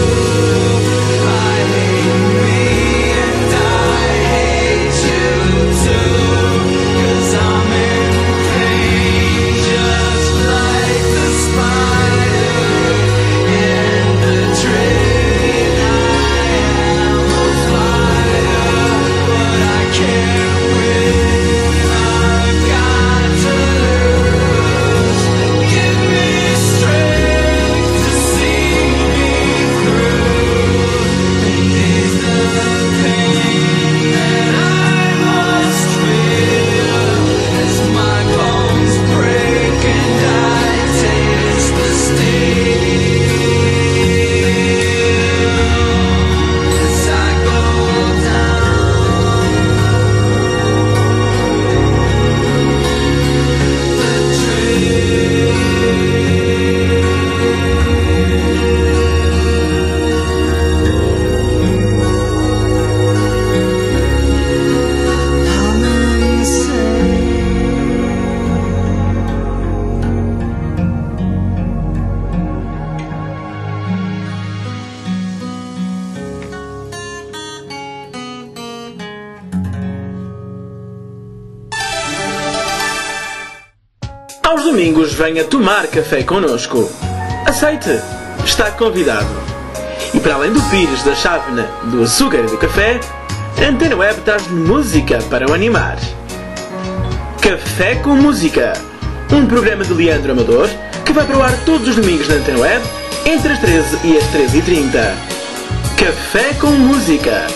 I hate me and I hate you too, 'cause I'm in pain just like the spider in the drain. I am a fire, but I can't win. I've got to lose. Give me strength to see me through, and ease the pain that I must feel as my bones break and I taste the steel as I go down the drain. How many say Aos domingos venha tomar café connosco. Aceite! Está convidado. E para além do pires, da chávena, do açúcar e do café, a Antena Web traz música para o animar. Café com Música, um programa de Leandro Amador que vai para o ar todos os domingos na Antena Web entre as 13 e as 13h30. Café com Música.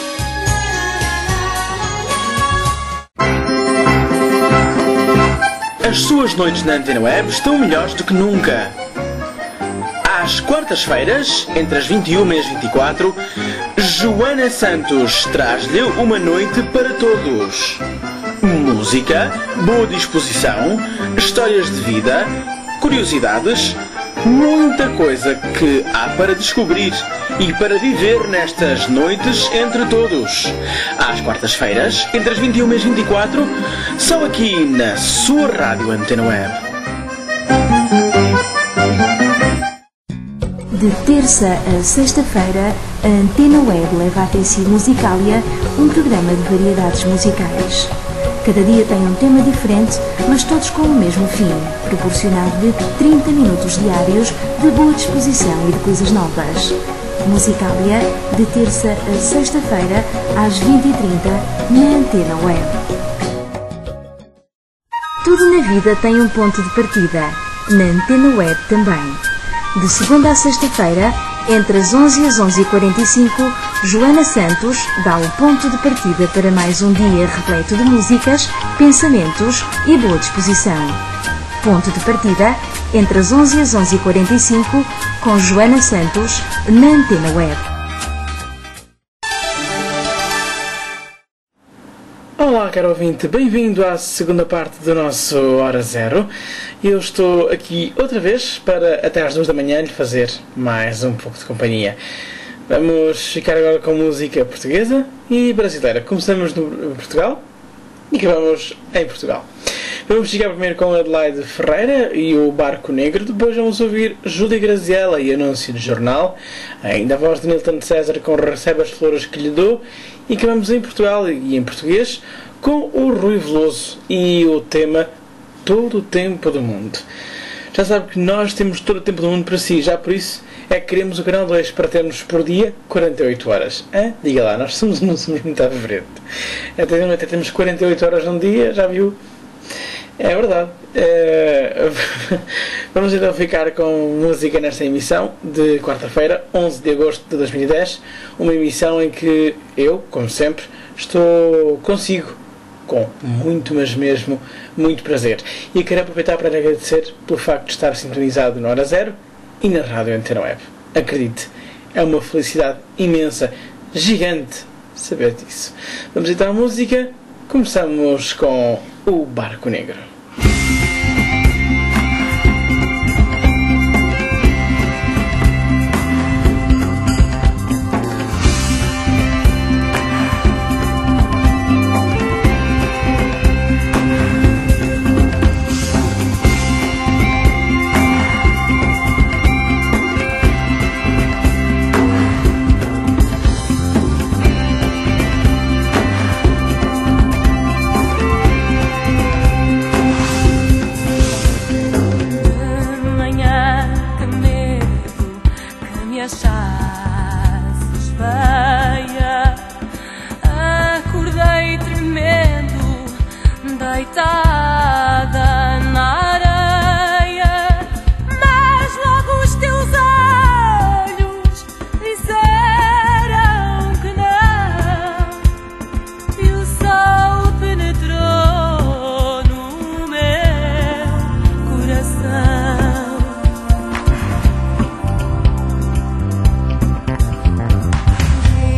As suas noites na Antena Web estão melhores do que nunca. Às quartas-feiras, entre as 21 e as 24, Joana Santos traz-lhe uma noite para todos. Música, boa disposição, histórias de vida, curiosidades, muita coisa que há para descobrir e para viver nestas noites entre todos. Às quartas-feiras, entre as 21 e as 24, só aqui na sua Rádio Antena Web. De terça a sexta-feira, a Antena Web leva até si Musicalia, um programa de variedades musicais. Cada dia tem um tema diferente, mas todos com o mesmo fim, proporcionando-lhe 30 minutos diários de boa disposição e de coisas novas. Musicalia, de terça a sexta-feira, às 20h30, na Antena Web. Tudo na vida tem um ponto de partida, na Antena Web também. De segunda a sexta-feira, entre as 11 e as 11h45, Joana Santos dá o ponto de partida para mais um dia repleto de músicas, pensamentos e boa disposição. Ponto de partida, entre as 11 e as 11h45, com Joana Santos, na Antena Web. Olá, caro ouvinte, bem-vindo à segunda parte do nosso Hora Zero. Eu estou aqui outra vez para até às 2 da manhã lhe fazer mais um pouco de companhia. Vamos ficar agora com música portuguesa e brasileira. Começamos no Portugal e acabamos em Portugal. Vamos ficar primeiro com Adelaide Ferreira e o Barco Negro, depois vamos ouvir Júlia Graziella e Anúncio de Jornal, ainda a voz de Nilton César com Recebe as Flores que lhe dou, e acabamos em Portugal e em português com o Rui Veloso e o tema Todo o Tempo do Mundo. Já sabe que nós temos todo o tempo do mundo para si, já por isso é que queremos o Canal 2 para termos por dia 48 horas. Diga lá, nós não somos muito à frente. Até temos 48 horas num dia, já viu? É verdade. Vamos então ficar com música nesta emissão de quarta-feira, 11 de agosto de 2010. Uma emissão em que eu, como sempre, estou consigo com muito, mas mesmo muito prazer. E quero aproveitar para lhe agradecer pelo facto de estar sintonizado na Hora Zero e na Rádio Antena Web. Acredite, é uma felicidade imensa, gigante, saber disso. Vamos então à música. Começamos com o Barco Negro.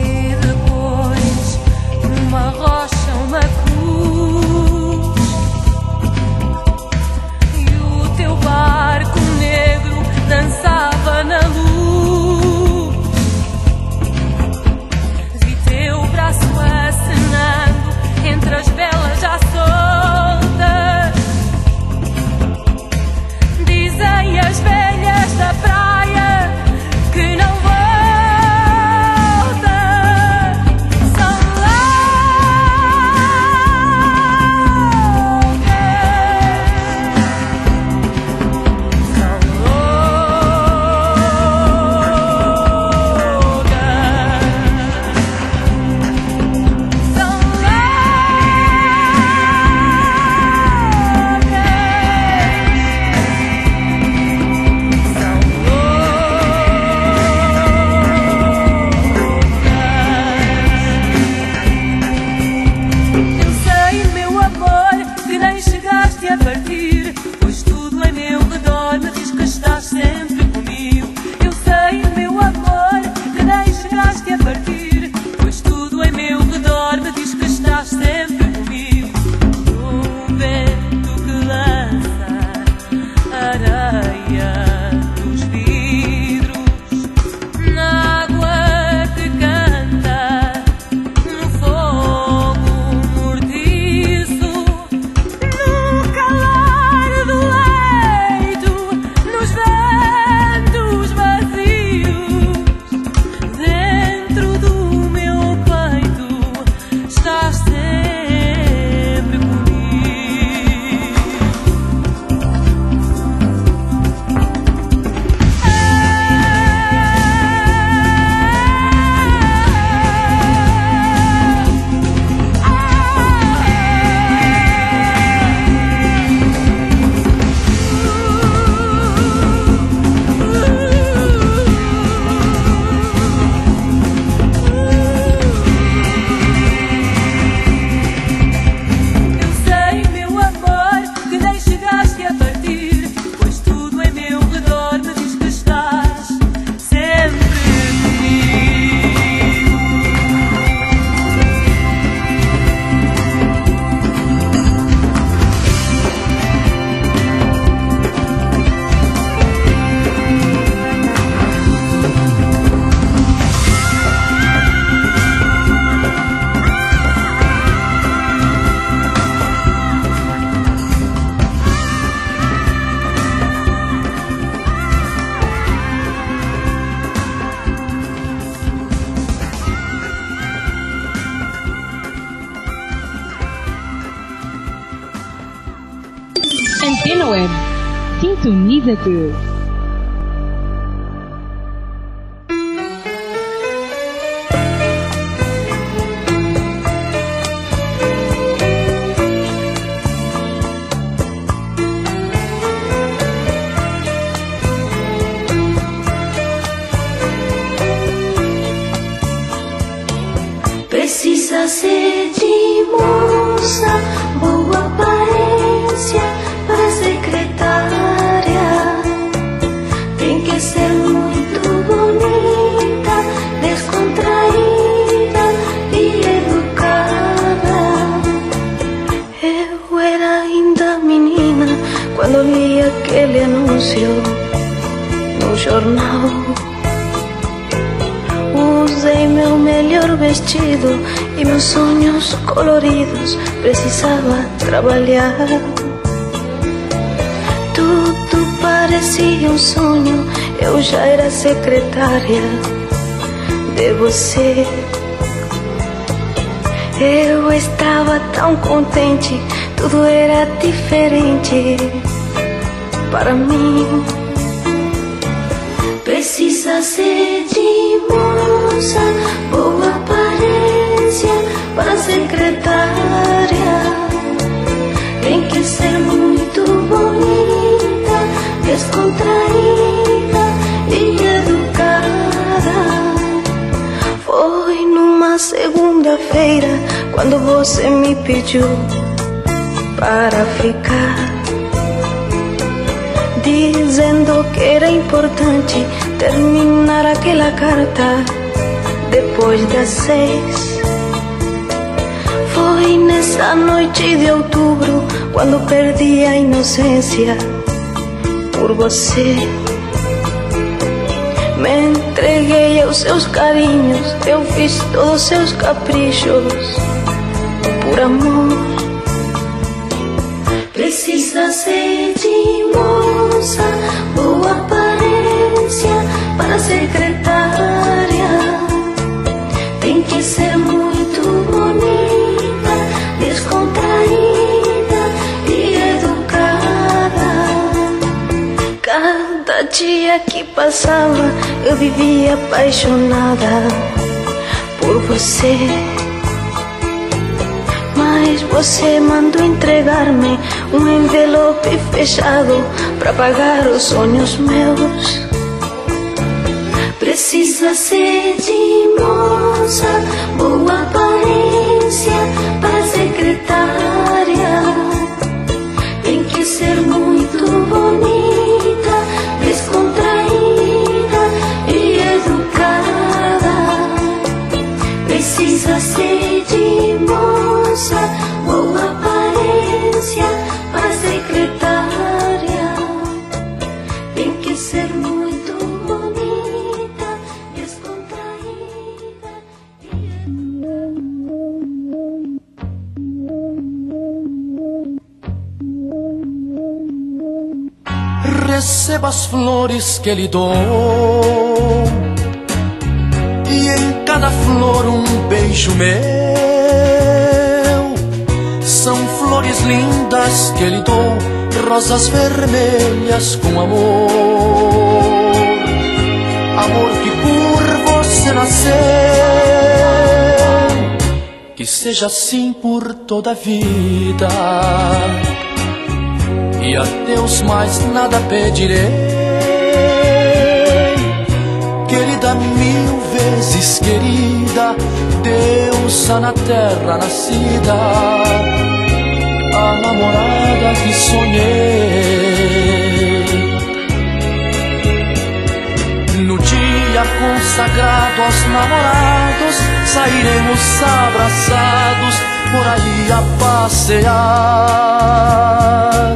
Uma rocha, uma cruz. Sintonizate. Precisa ser de moça, boa aparência para secretária. Tem que ser muito bonita, descontraída e educada. Eu era ainda menina quando vi aquele anúncio no jornal. Usei meu melhor vestido e meus sonhos coloridos. Precisava trabalhar. Tudo parecia um sonho. Eu já era secretária de você. Eu estava tão contente. Tudo era diferente para mim. Precisa ser de moça, boa aparência para secretária. Tem que ser muito bonita, descontraída e educada. Foi numa segunda-feira quando você me pediu para ficar, dizendo que era importante terminar aquela carta depois das 6. Foi nessa noite de outubro quando perdi a inocência por você. Me entreguei aos seus carinhos, eu fiz todos os seus caprichos por amor. Precisa ser de moça, boa aparência para secretária. Tem que ser muito bonita, descontraída e educada. Cada dia que passava eu vivia apaixonada por você. Mas você mandou entregar-me um envelope fechado para pagar os sonhos meus. Precisa ser de moça, boa aparência para secretária. Tem que ser muito bonita, descontraída e educada. Precisa ser de moça, boa aparência para secretária. Tem que ser muito bonita, descontraída e... Receba as flores que lhe dou, e em cada flor um beijo meu. São flores lindas que lhe dou, rosas vermelhas com amor. Amor que por você nasceu, que seja assim por toda a vida. E a Deus mais nada pedirei, querida, 1000 vezes querida, deusa na terra nascida, a namorada que sonhei. No dia consagrado aos namorados, sairemos abraçados por aí a passear.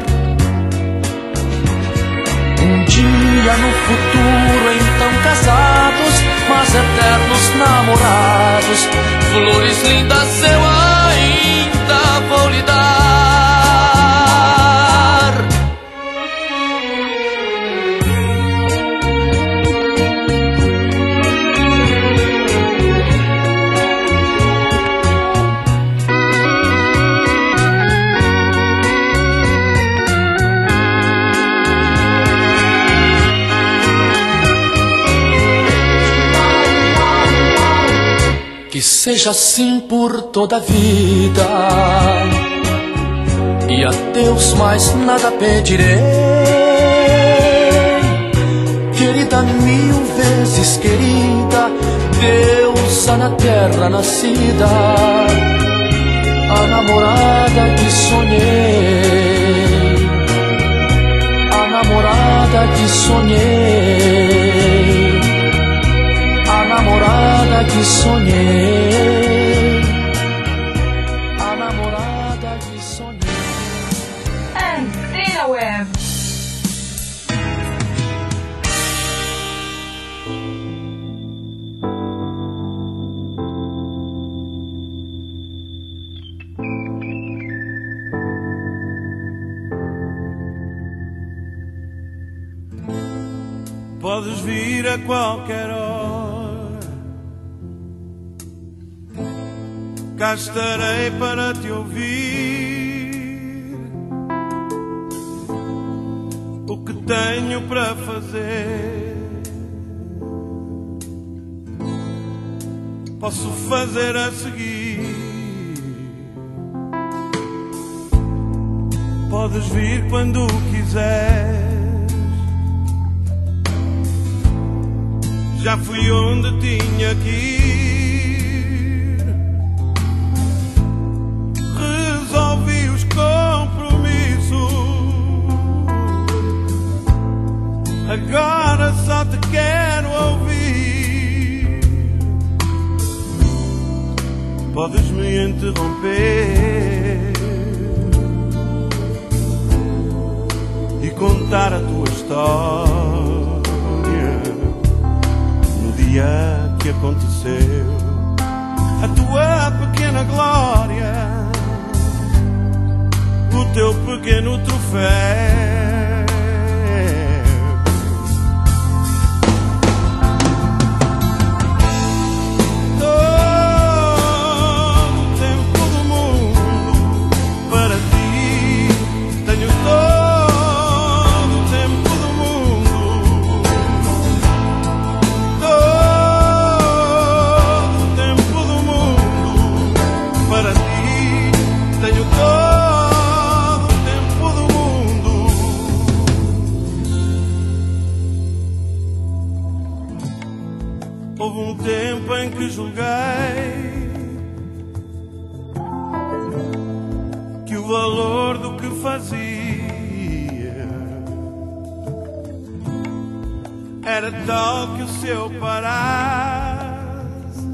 Um dia no futuro, então casados, mas eternos namorados, flores lindas eu ainda vou lhe dar. que seja assim por toda a vida, e a Deus mais nada pedirei. Querida, 1000 vezes querida, deusa na terra nascida, a namorada que sonhei, a namorada que sonhei, a namorada que sonhei, a namorada que sonhei. Antena Web. Podes vir a qualquer hora, cá estarei para te ouvir. O que tenho para fazer, posso fazer a seguir. Podes vir quando quiseres, já fui onde tinha que ir, resolvi os compromissos, agora só te quero ouvir. Podes me interromper e contar a tua história, que aconteceu, a tua pequena glória, o teu pequeno troféu. Todo o tempo do mundo para ti, tenho todo o tempo do mundo. Para ti, tenho todo o tempo do mundo. Houve um tempo em que julguei que o valor do que fazia era tal que se eu parasse,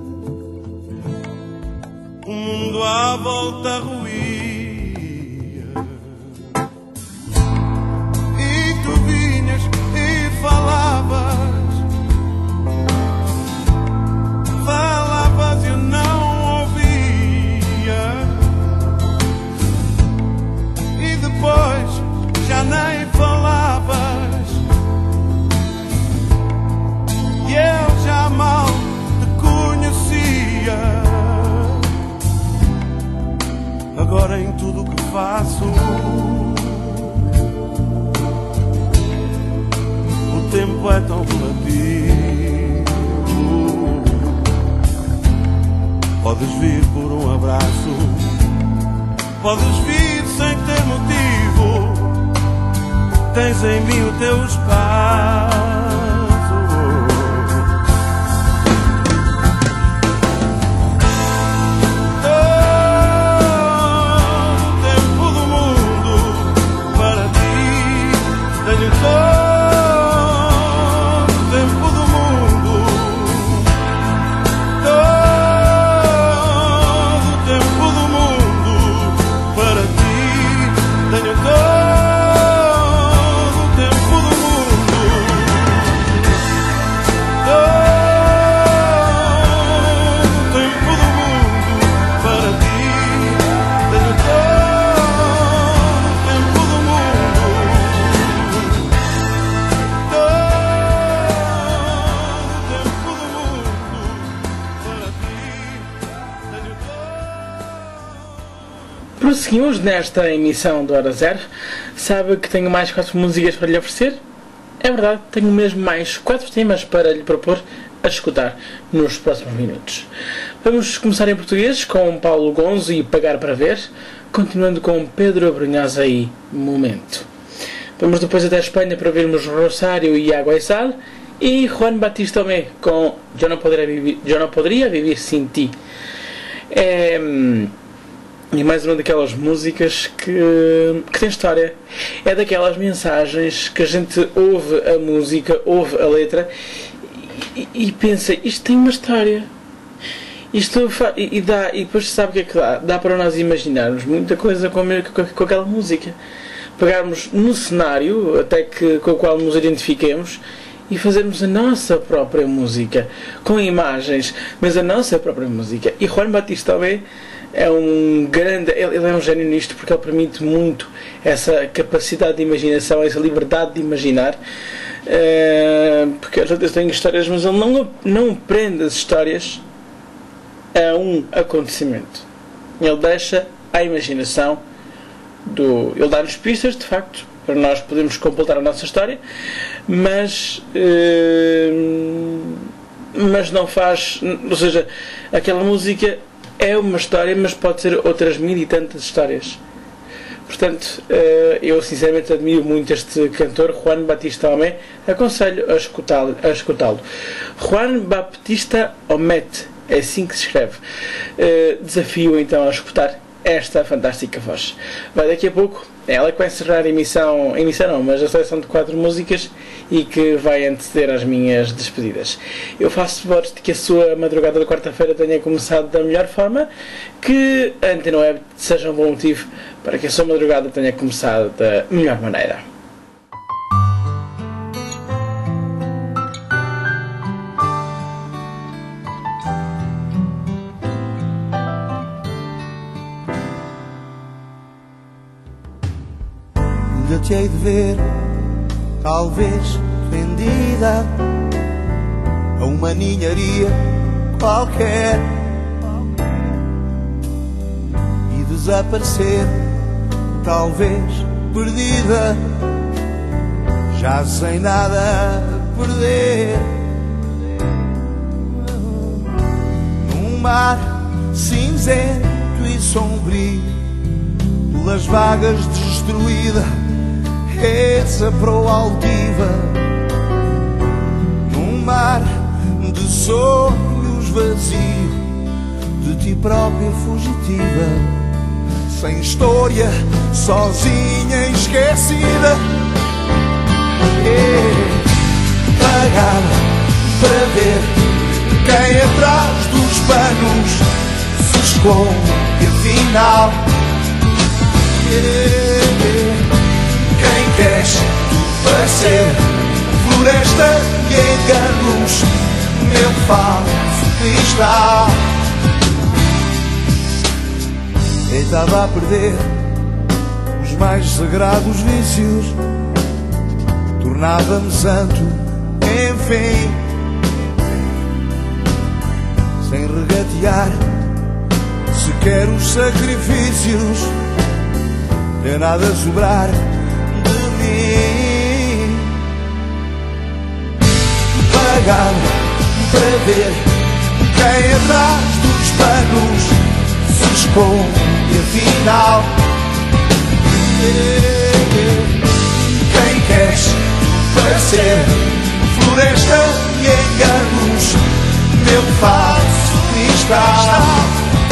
o mundo à volta ruía. E tu vinhas e falavas e eu não ouvia. E depois já nem falavas e eu já mal te conhecia. Agora em tudo o que faço, o tempo é tão relativo. Podes vir por um abraço, podes vir sem ter motivo, tens em mim o teu espaço. Prosseguimos nesta emissão do Hora Zero. Sabe que tenho mais 4 músicas para lhe oferecer? É verdade, tenho mesmo mais 4 temas para lhe propor a escutar nos próximos minutos. Vamos começar em português com Paulo Gonzo e Pagar para Ver, continuando com Pedro Abrunhosa e Momento. Vamos depois até a Espanha para vermos Rosário e Água e Sal, e Juan Batista Tomé com Eu Não Poderia Viver Sem Ti. E mais uma daquelas músicas que tem história. É daquelas mensagens que a gente ouve a música, ouve a letra e pensa, isto tem uma história. E depois sabe o que é que dá? Dá para nós imaginarmos muita coisa com aquela música. Pegarmos no cenário, até que, com o qual nos identifiquemos, e fazermos a nossa própria música, com imagens, mas a nossa própria música. E Juan Batista Tomé é um grande, ele é um gênio nisto, porque ele permite muito essa capacidade de imaginação, essa liberdade de imaginar, porque às vezes tem histórias, mas ele não prende as histórias a um acontecimento. Ele deixa a imaginação ele dá-nos pistas, de facto, para nós podermos completar a nossa história, mas não faz, ou seja, aquela música é uma história, mas pode ser outras mil e tantas histórias. Portanto, eu sinceramente admiro muito este cantor, Juan Batista Tomé. Aconselho a escutá-lo. Juan Baptista Omet, é assim que se escreve. Desafio então a escutar esta fantástica voz. Vai daqui a pouco, é ela que vai encerrar a emissão não, mas a seleção de 4 músicas e que vai anteceder as minhas despedidas. Eu faço votos de que a sua madrugada de quarta-feira tenha começado da melhor forma, que a Antena Web seja um bom motivo para que a sua madrugada tenha começado da melhor maneira. Ainda te hei de ver, talvez vendida a uma ninharia qualquer e desaparecer, talvez perdida, já sem nada a perder, num mar cinzento e sombrio, pelas vagas destruída, essa proa altiva, num mar de sonhos vazios, de ti própria fugitiva, sem história, sozinha e esquecida. Pagar para ver quem atrás dos panos se esconde, afinal. Quem queres tu parecer, floresta e enganos, meu falso cristal. Estava a perder os mais sagrados vícios, tornava-me santo, enfim, sem regatear sequer os sacrifícios, de nada sobrar de mim. Pagar para ver quem atrás dos panos se esconde, afinal. Quem queres parecer, floresta e enganos, meu falso cristal.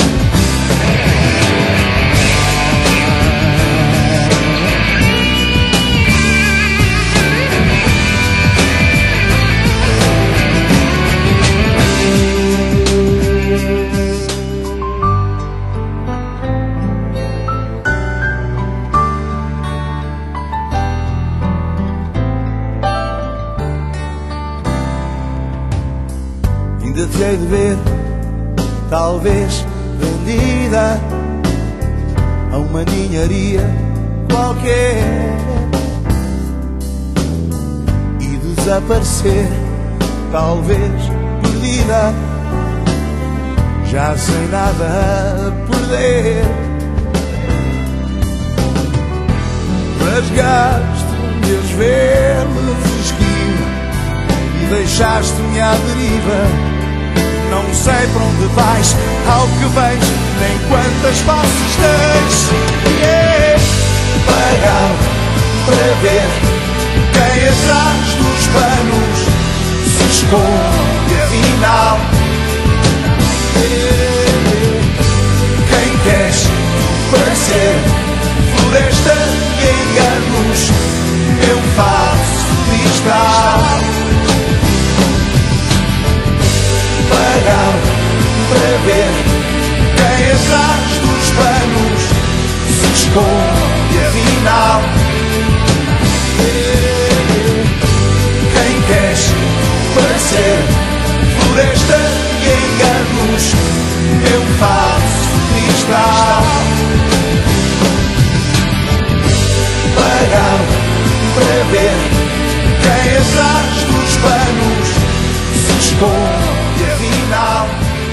Ainda te hei de ver, talvez vendida a uma ninharia qualquer e desaparecer, talvez perdida, já sem nada a perder. Rasgaste-me as vermes esquinas deixaste-me à deriva. Não sei para onde vais, ao que vens, nem quantas faces tens. Pagar para ver quem atrás dos panos se esconde afinal. Quem queres parecer floresta de enganos, eu faço cristal. Pagar para ver quem atrás dos panos se esconde afinal. Quem queres parecer floresta de enganos, eu faço cristal. Pagar para ver quem atrás dos panos se esconde afinal.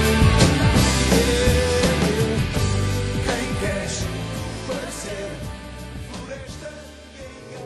Quem queres parecer floresta de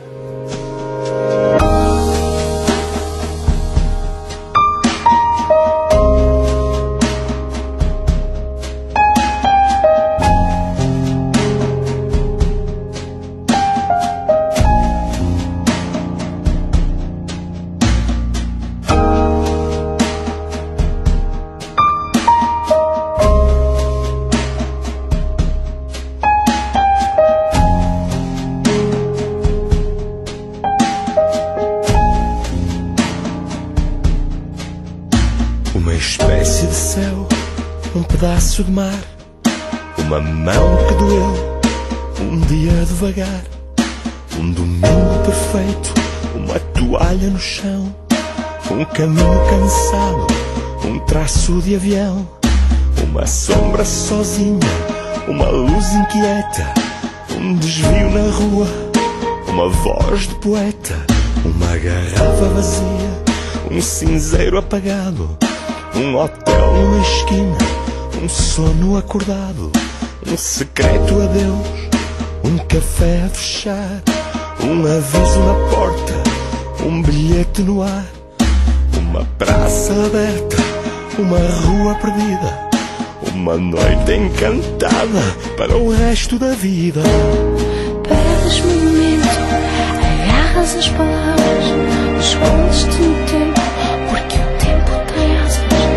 uma espécie de céu, um pedaço de mar, uma mão que doeu, um dia devagar, um domingo perfeito, uma toalha no chão, um caminho cansado, um traço de avião, uma sombra sozinha, uma luz inquieta, um desvio na rua, uma voz de poeta, uma garrafa vazia, um cinzeiro apagado, um hotel numa esquina, um sono acordado, um secreto adeus, um café a fechar, um aviso na porta, um bilhete no ar, uma praça aberta, uma rua perdida, uma noite encantada para o resto da vida. Perdes-me um momento, agarras as palavras, escondes-te no tempo, porque o tempo tem asas.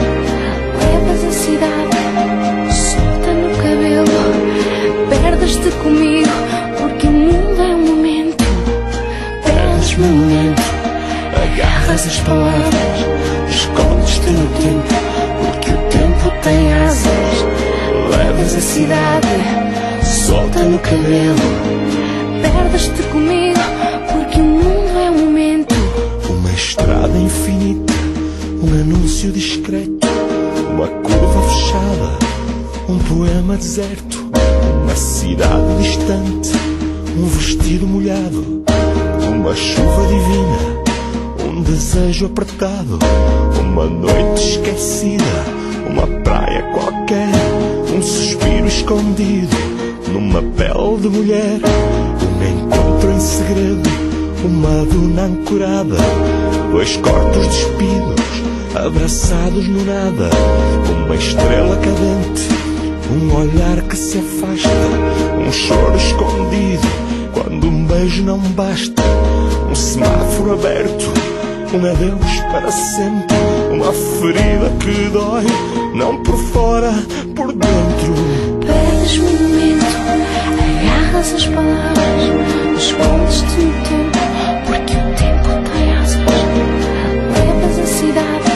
Levas a cidade, solta no cabelo, perdes-te comigo, porque o mundo é um momento. Perdes-me um momento, agarras as palavras, escondes-te no tempo, porque o tempo tem asas. Levas a cidade, solta no cabelo, perdes-te comigo, porque o mundo é um momento. Uma estrada infinita, um anúncio discreto, uma curva fechada, um poema deserto, uma cidade distante, um vestido molhado, uma chuva divina, um desejo apertado, uma noite esquecida, uma praia qualquer, um suspiro escondido numa pele de mulher, um encontro em segredo, uma duna ancorada, dois corpos despidos, abraçados no nada, uma estrela cadente, um olhar que se afasta, um choro escondido, quando um beijo não basta, um semáforo aberto, um adeus para sempre, uma ferida que dói, não por fora, por dentro. Perdes-me um momento, agarras as palavras, escondes-te no tempo, porque o tempo tem asas. Levas a cidade,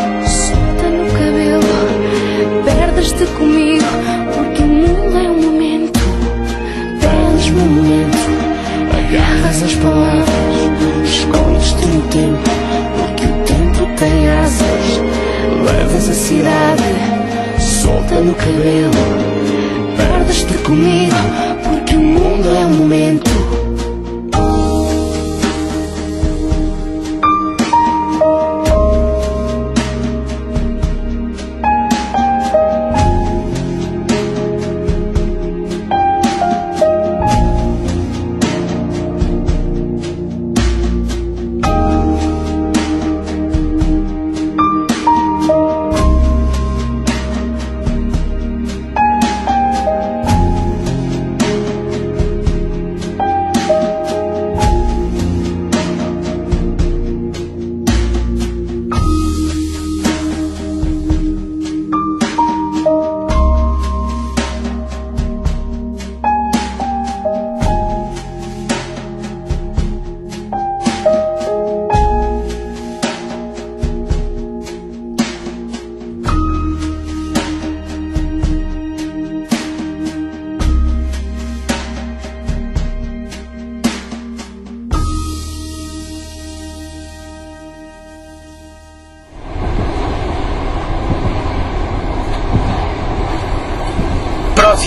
solta no cabelo, perdes-te comigo, porque o mundo é um momento. Perdes-me um momento, agarras as palavras, escondes-te no tempo, porque o tempo tem asas. Levas a cidade, solta no cabelo, perdes-te comigo, porque o mundo é um momento.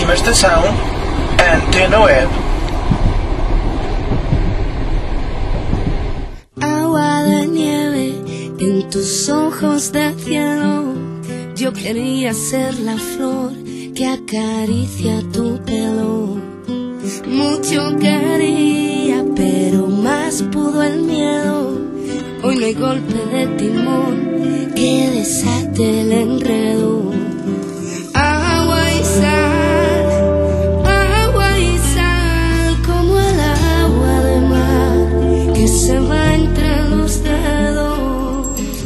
Próxima estação, Antena Web. Agua de nieve en tus ojos de cielo. Yo quería ser la flor que acaricia tu pelo. Mucho quería, pero más pudo el miedo. Hoy no hay golpe de timón que desate el enredo. Agua y sal, como el agua de mar que se va entre los dedos.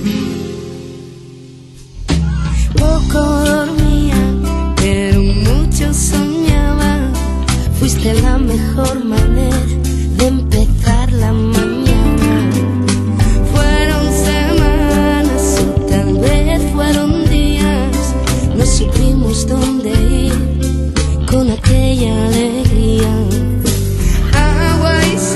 Poco dormía, pero mucho soñaba. Fuiste la mejor manera de empezar la mañana. Fueron semanas o tal vez fueron días. No supimos dónde ir con aquella alegría. Agua y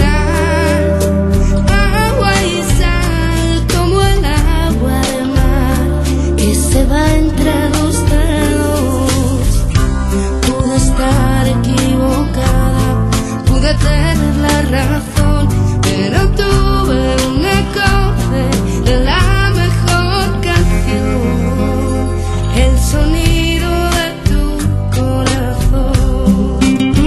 sal, como el agua de mar que se va entre los dedos. Pude estar equivocada, pude tener la razón, pero tuve un eco de la mejor canción, el sonido de tu corazón.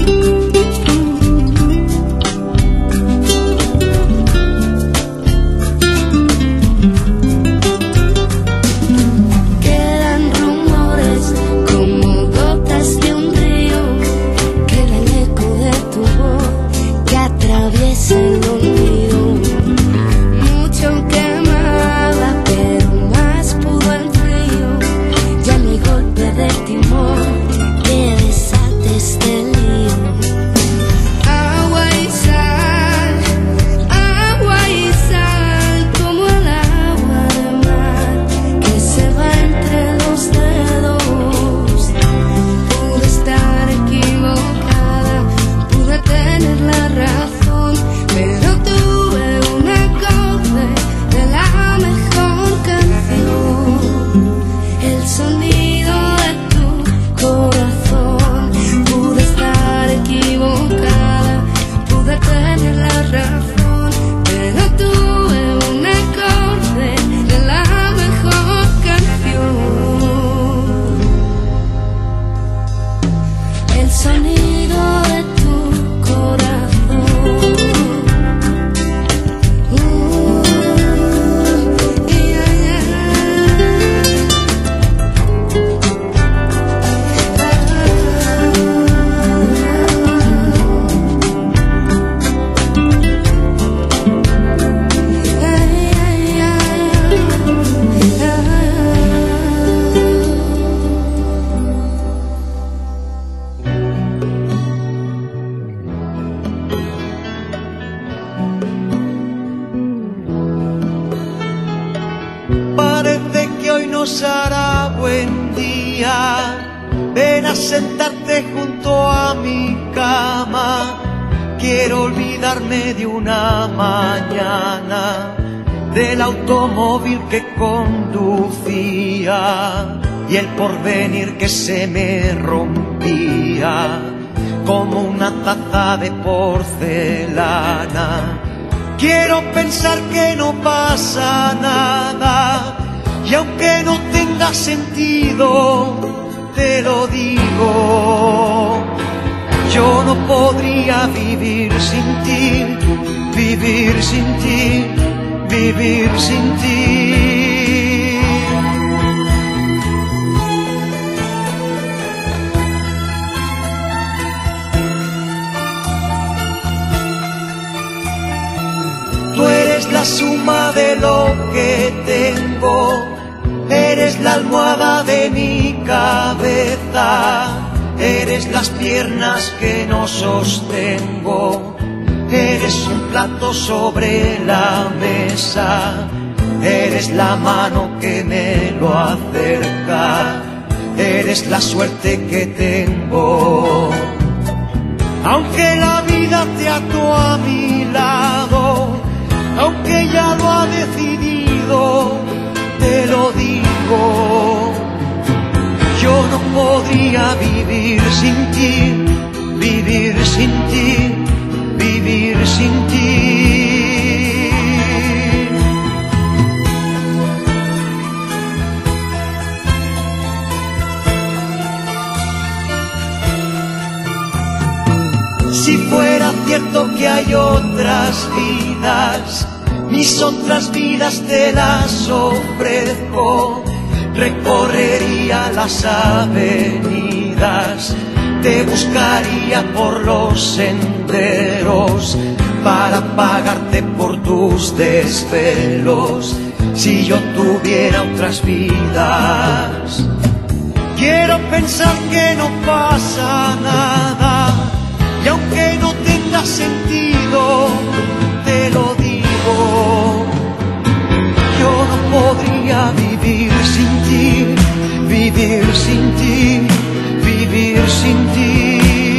Quedan rumores como gotas de un río, queda el eco de tu voz que atraviesa el olvido. Mucho quemaba, pero más pudo el frío. Ya no hay golpe de timón que desate este lío. Agua y sal, como el agua de mar que se va entre los dedos. Pude estar equivocada, pude tener la razón, pero tuve un acorde de la mejor canción, el sonido de tu corazón. Pude estar equivocada, pude tener la razón, pero tuve un acorde de la mejor canción, el sonido de tu corazón. Parece que hoy nos hará buen día. Ven a sentarte junto a mi cama. Quiero olvidarme de una mañana, del automóvil que conducía y el porvenir que se me rompía como una taza de porcelana. Quiero pensar que no pasa nada, y aunque no tenga sentido, te lo digo. Yo no podría vivir sin ti, vivir sin ti, vivir sin ti. Tú eres la suma de lo que tengo, eres la almohada de mi cabeza, eres las piernas que no sostengo, eres un plato sobre la mesa, eres la mano que me lo acerca, eres la suerte que tengo. Aunque la vida te ató a mi lado, aunque ya lo ha decidido, te lo digo. Yo no podría podría vivir sin ti, vivir sin ti, vivir sin ti. Si fuera cierto que hay otras vidas, mis otras vidas te las ofrezco. Recorrería las avenidas, te buscaría por los senderos para pagarte por tus desvelos. Si yo tuviera otras vidas, quiero pensar que no pasa nada. Y aunque no tenga sentido, te lo digo, yo no podría vivir sin ti, vivir sin ti, vivir sin ti.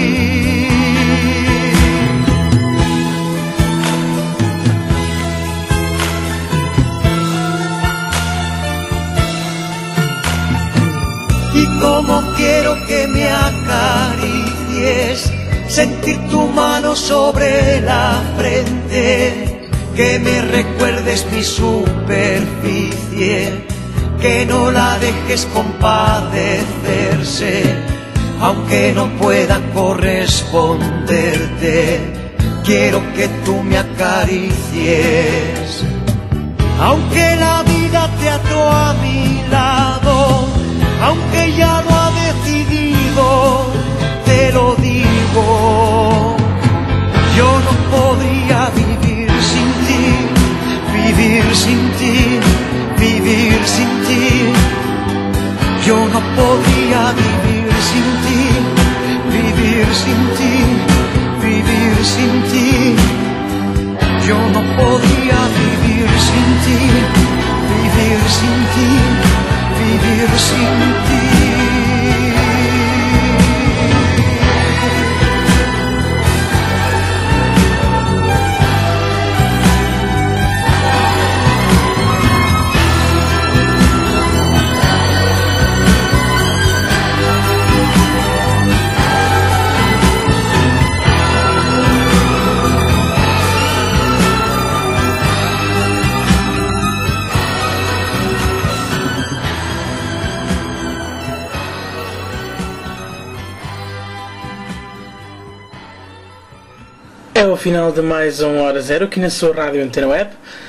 Y como quiero que me acaricies, sentir tu mano sobre la frente, que me recuerdes mi superficie, que no la dejes compadecerse, aunque no pueda corresponderte. Quiero que tú me acaricies, aunque la vida te ató a mi lado, aunque ya lo ha decidido, te lo digo, yo no podría vivir sin ti, vivir sin ti, vivir sin ti. Yo no podría vivir sin ti, vivir sin ti, vivir sin ti. Yo no podría vivir sin ti, vivir sin ti, vivir sin ti. É o final de mais um Hora Zero aqui na sua Rádio Antena Web.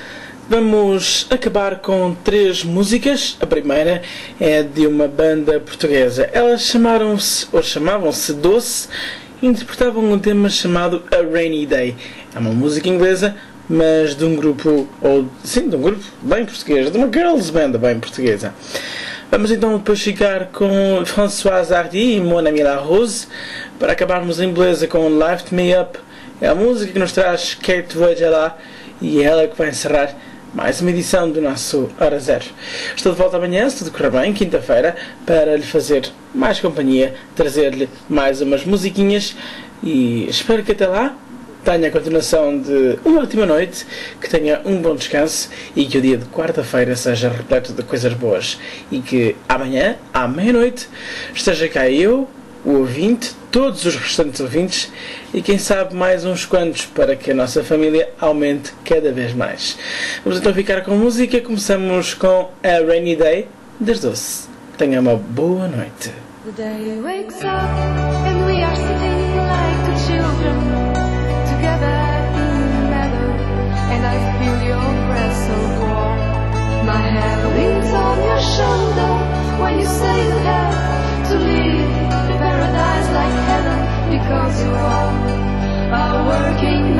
Vamos acabar com 3 músicas. A primeira é de uma banda portuguesa. Elas chamavam-se Doce e interpretavam um tema chamado A Rainy Day. É uma música inglesa, mas de um grupo, de um grupo bem português, de uma girls band bem portuguesa. Vamos então depois ficar com Françoise Hardy e Mon Ami La Rose para acabarmos em beleza com Lift Me Up. É a música que nos traz Kate Vogela e é ela que vai encerrar mais uma edição do nosso Hora Zero. Estou de volta amanhã, se tudo correr bem, quinta-feira, para lhe fazer mais companhia, trazer-lhe mais umas musiquinhas e espero que até lá tenha a continuação de uma ótima noite, que tenha um bom descanso e que o dia de quarta-feira seja repleto de coisas boas e que amanhã, à meia-noite, esteja cá eu, o ouvinte, todos os restantes ouvintes e quem sabe mais uns quantos para que a nossa família aumente cada vez mais. Vamos então ficar com música. Começamos com A Rainy Day das Doce. Tenha uma boa noite. The day wakes up and we are sitting like two children together in the meadow, and I feel your breath so warm. My hand leans on your shoulder when you say you have to leave the paradise like heaven, because you are a working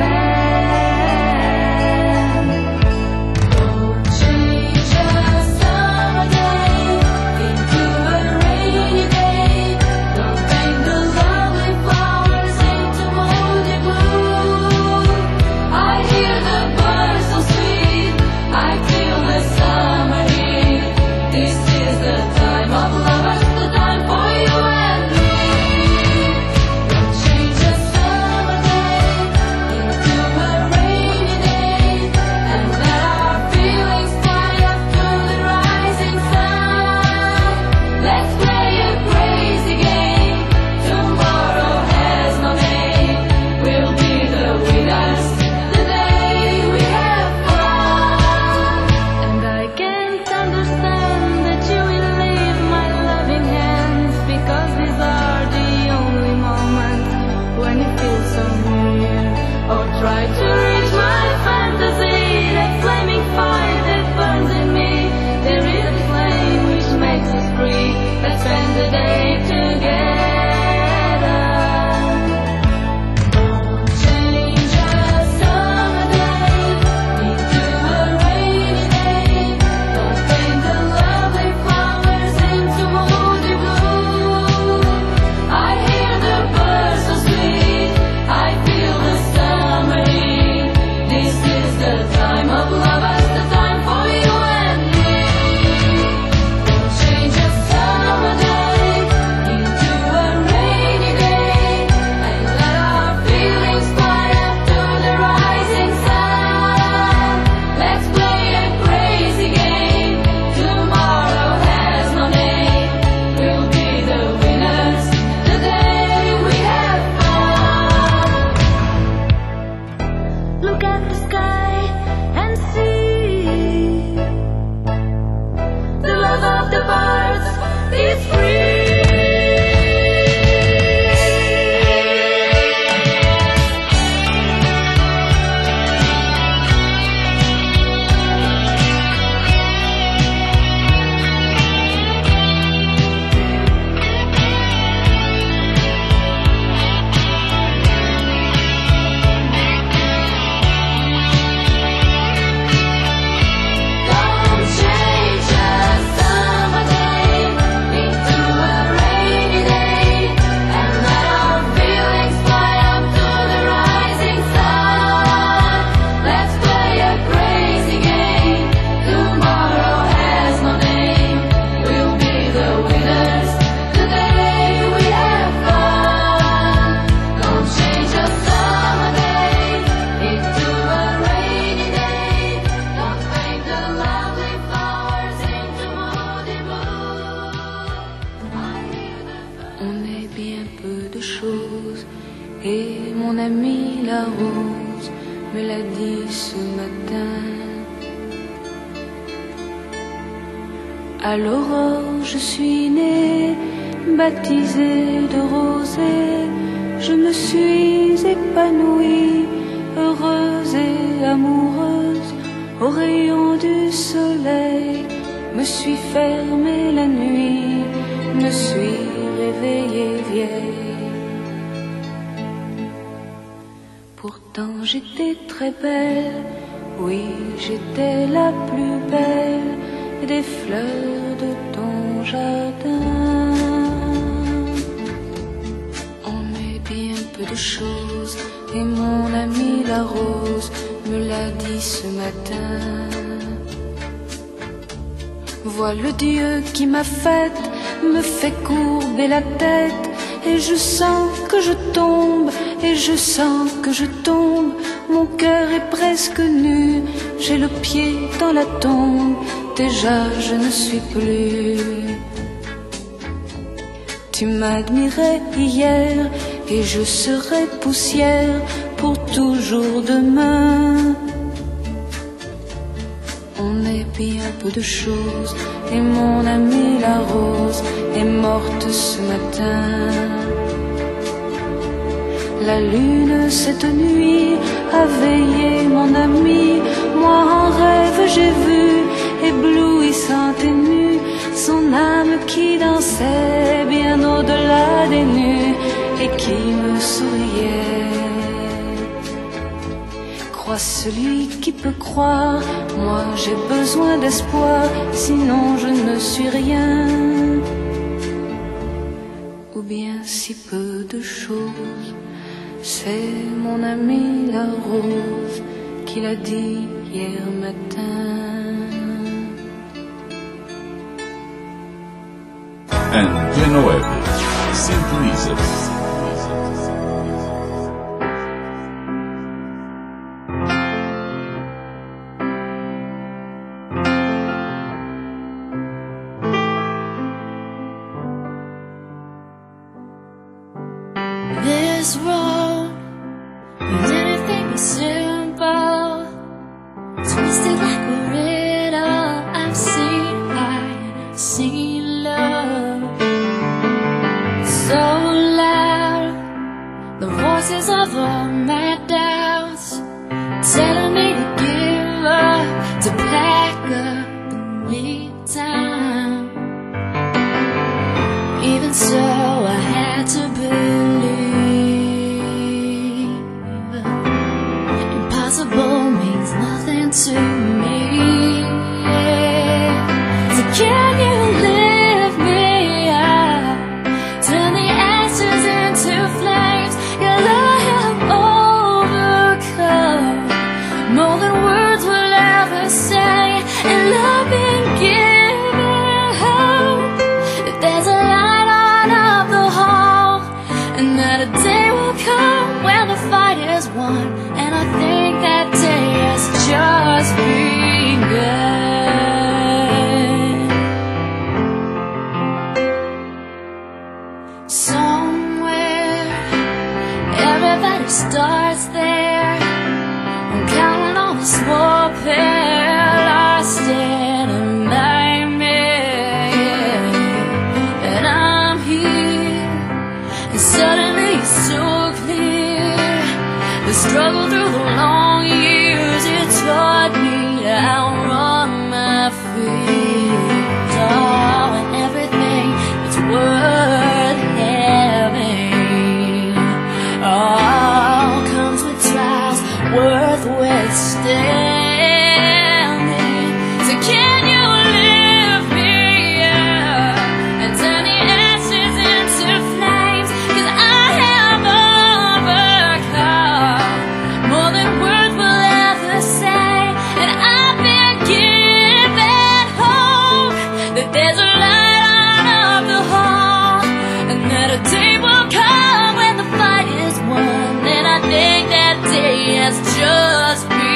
man. Don't change a summer day into a rainy day. Don't bend the is free. Et mon amie la rose me l'a dit ce matin. À l'aurore je suis née, baptisée de rosée. Je me suis épanouie, heureuse et amoureuse. Au rayon du soleil, me suis fermée la nuit, me suis réveillée vieille. Pourtant j'étais très belle, oui j'étais la plus belle des fleurs de ton jardin. On est bien peu de choses et mon amie la rose me l'a dit ce matin. Vois le Dieu qui m'a faite, me fait courber la tête. Et je sens que je tombe, et je sens que je tombe. Mon cœur est presque nu, j'ai le pied dans la tombe. Déjà je ne suis plus. Tu m'admirais hier, et je serai poussière pour toujours demain. On est bien peu de choses, et mon amie la rose est morte ce matin. La lune cette nuit a veillé mon ami. Moi en rêve j'ai vu, éblouissante et nue, son âme qui dansait bien au-delà des nues et qui me souriait. Crois celui qui peut croire, moi j'ai besoin d'espoir, sinon je ne suis rien. Ou bien si peu de choses. C'est mon amie la rose qui l'a dit hier matin. And Genovese, Simply Easy. This road, anything is simple, twisted like a riddle. I've seen love so loud, the voices of all my doubts telling me to give up, to pack up and leave town. Even so, I had to believe. Impossible means nothing to me. So can you lift me up? Turn the ashes into flames. Your love light of the hall, and that a day will come when the fight is won, and I think that day has just begun.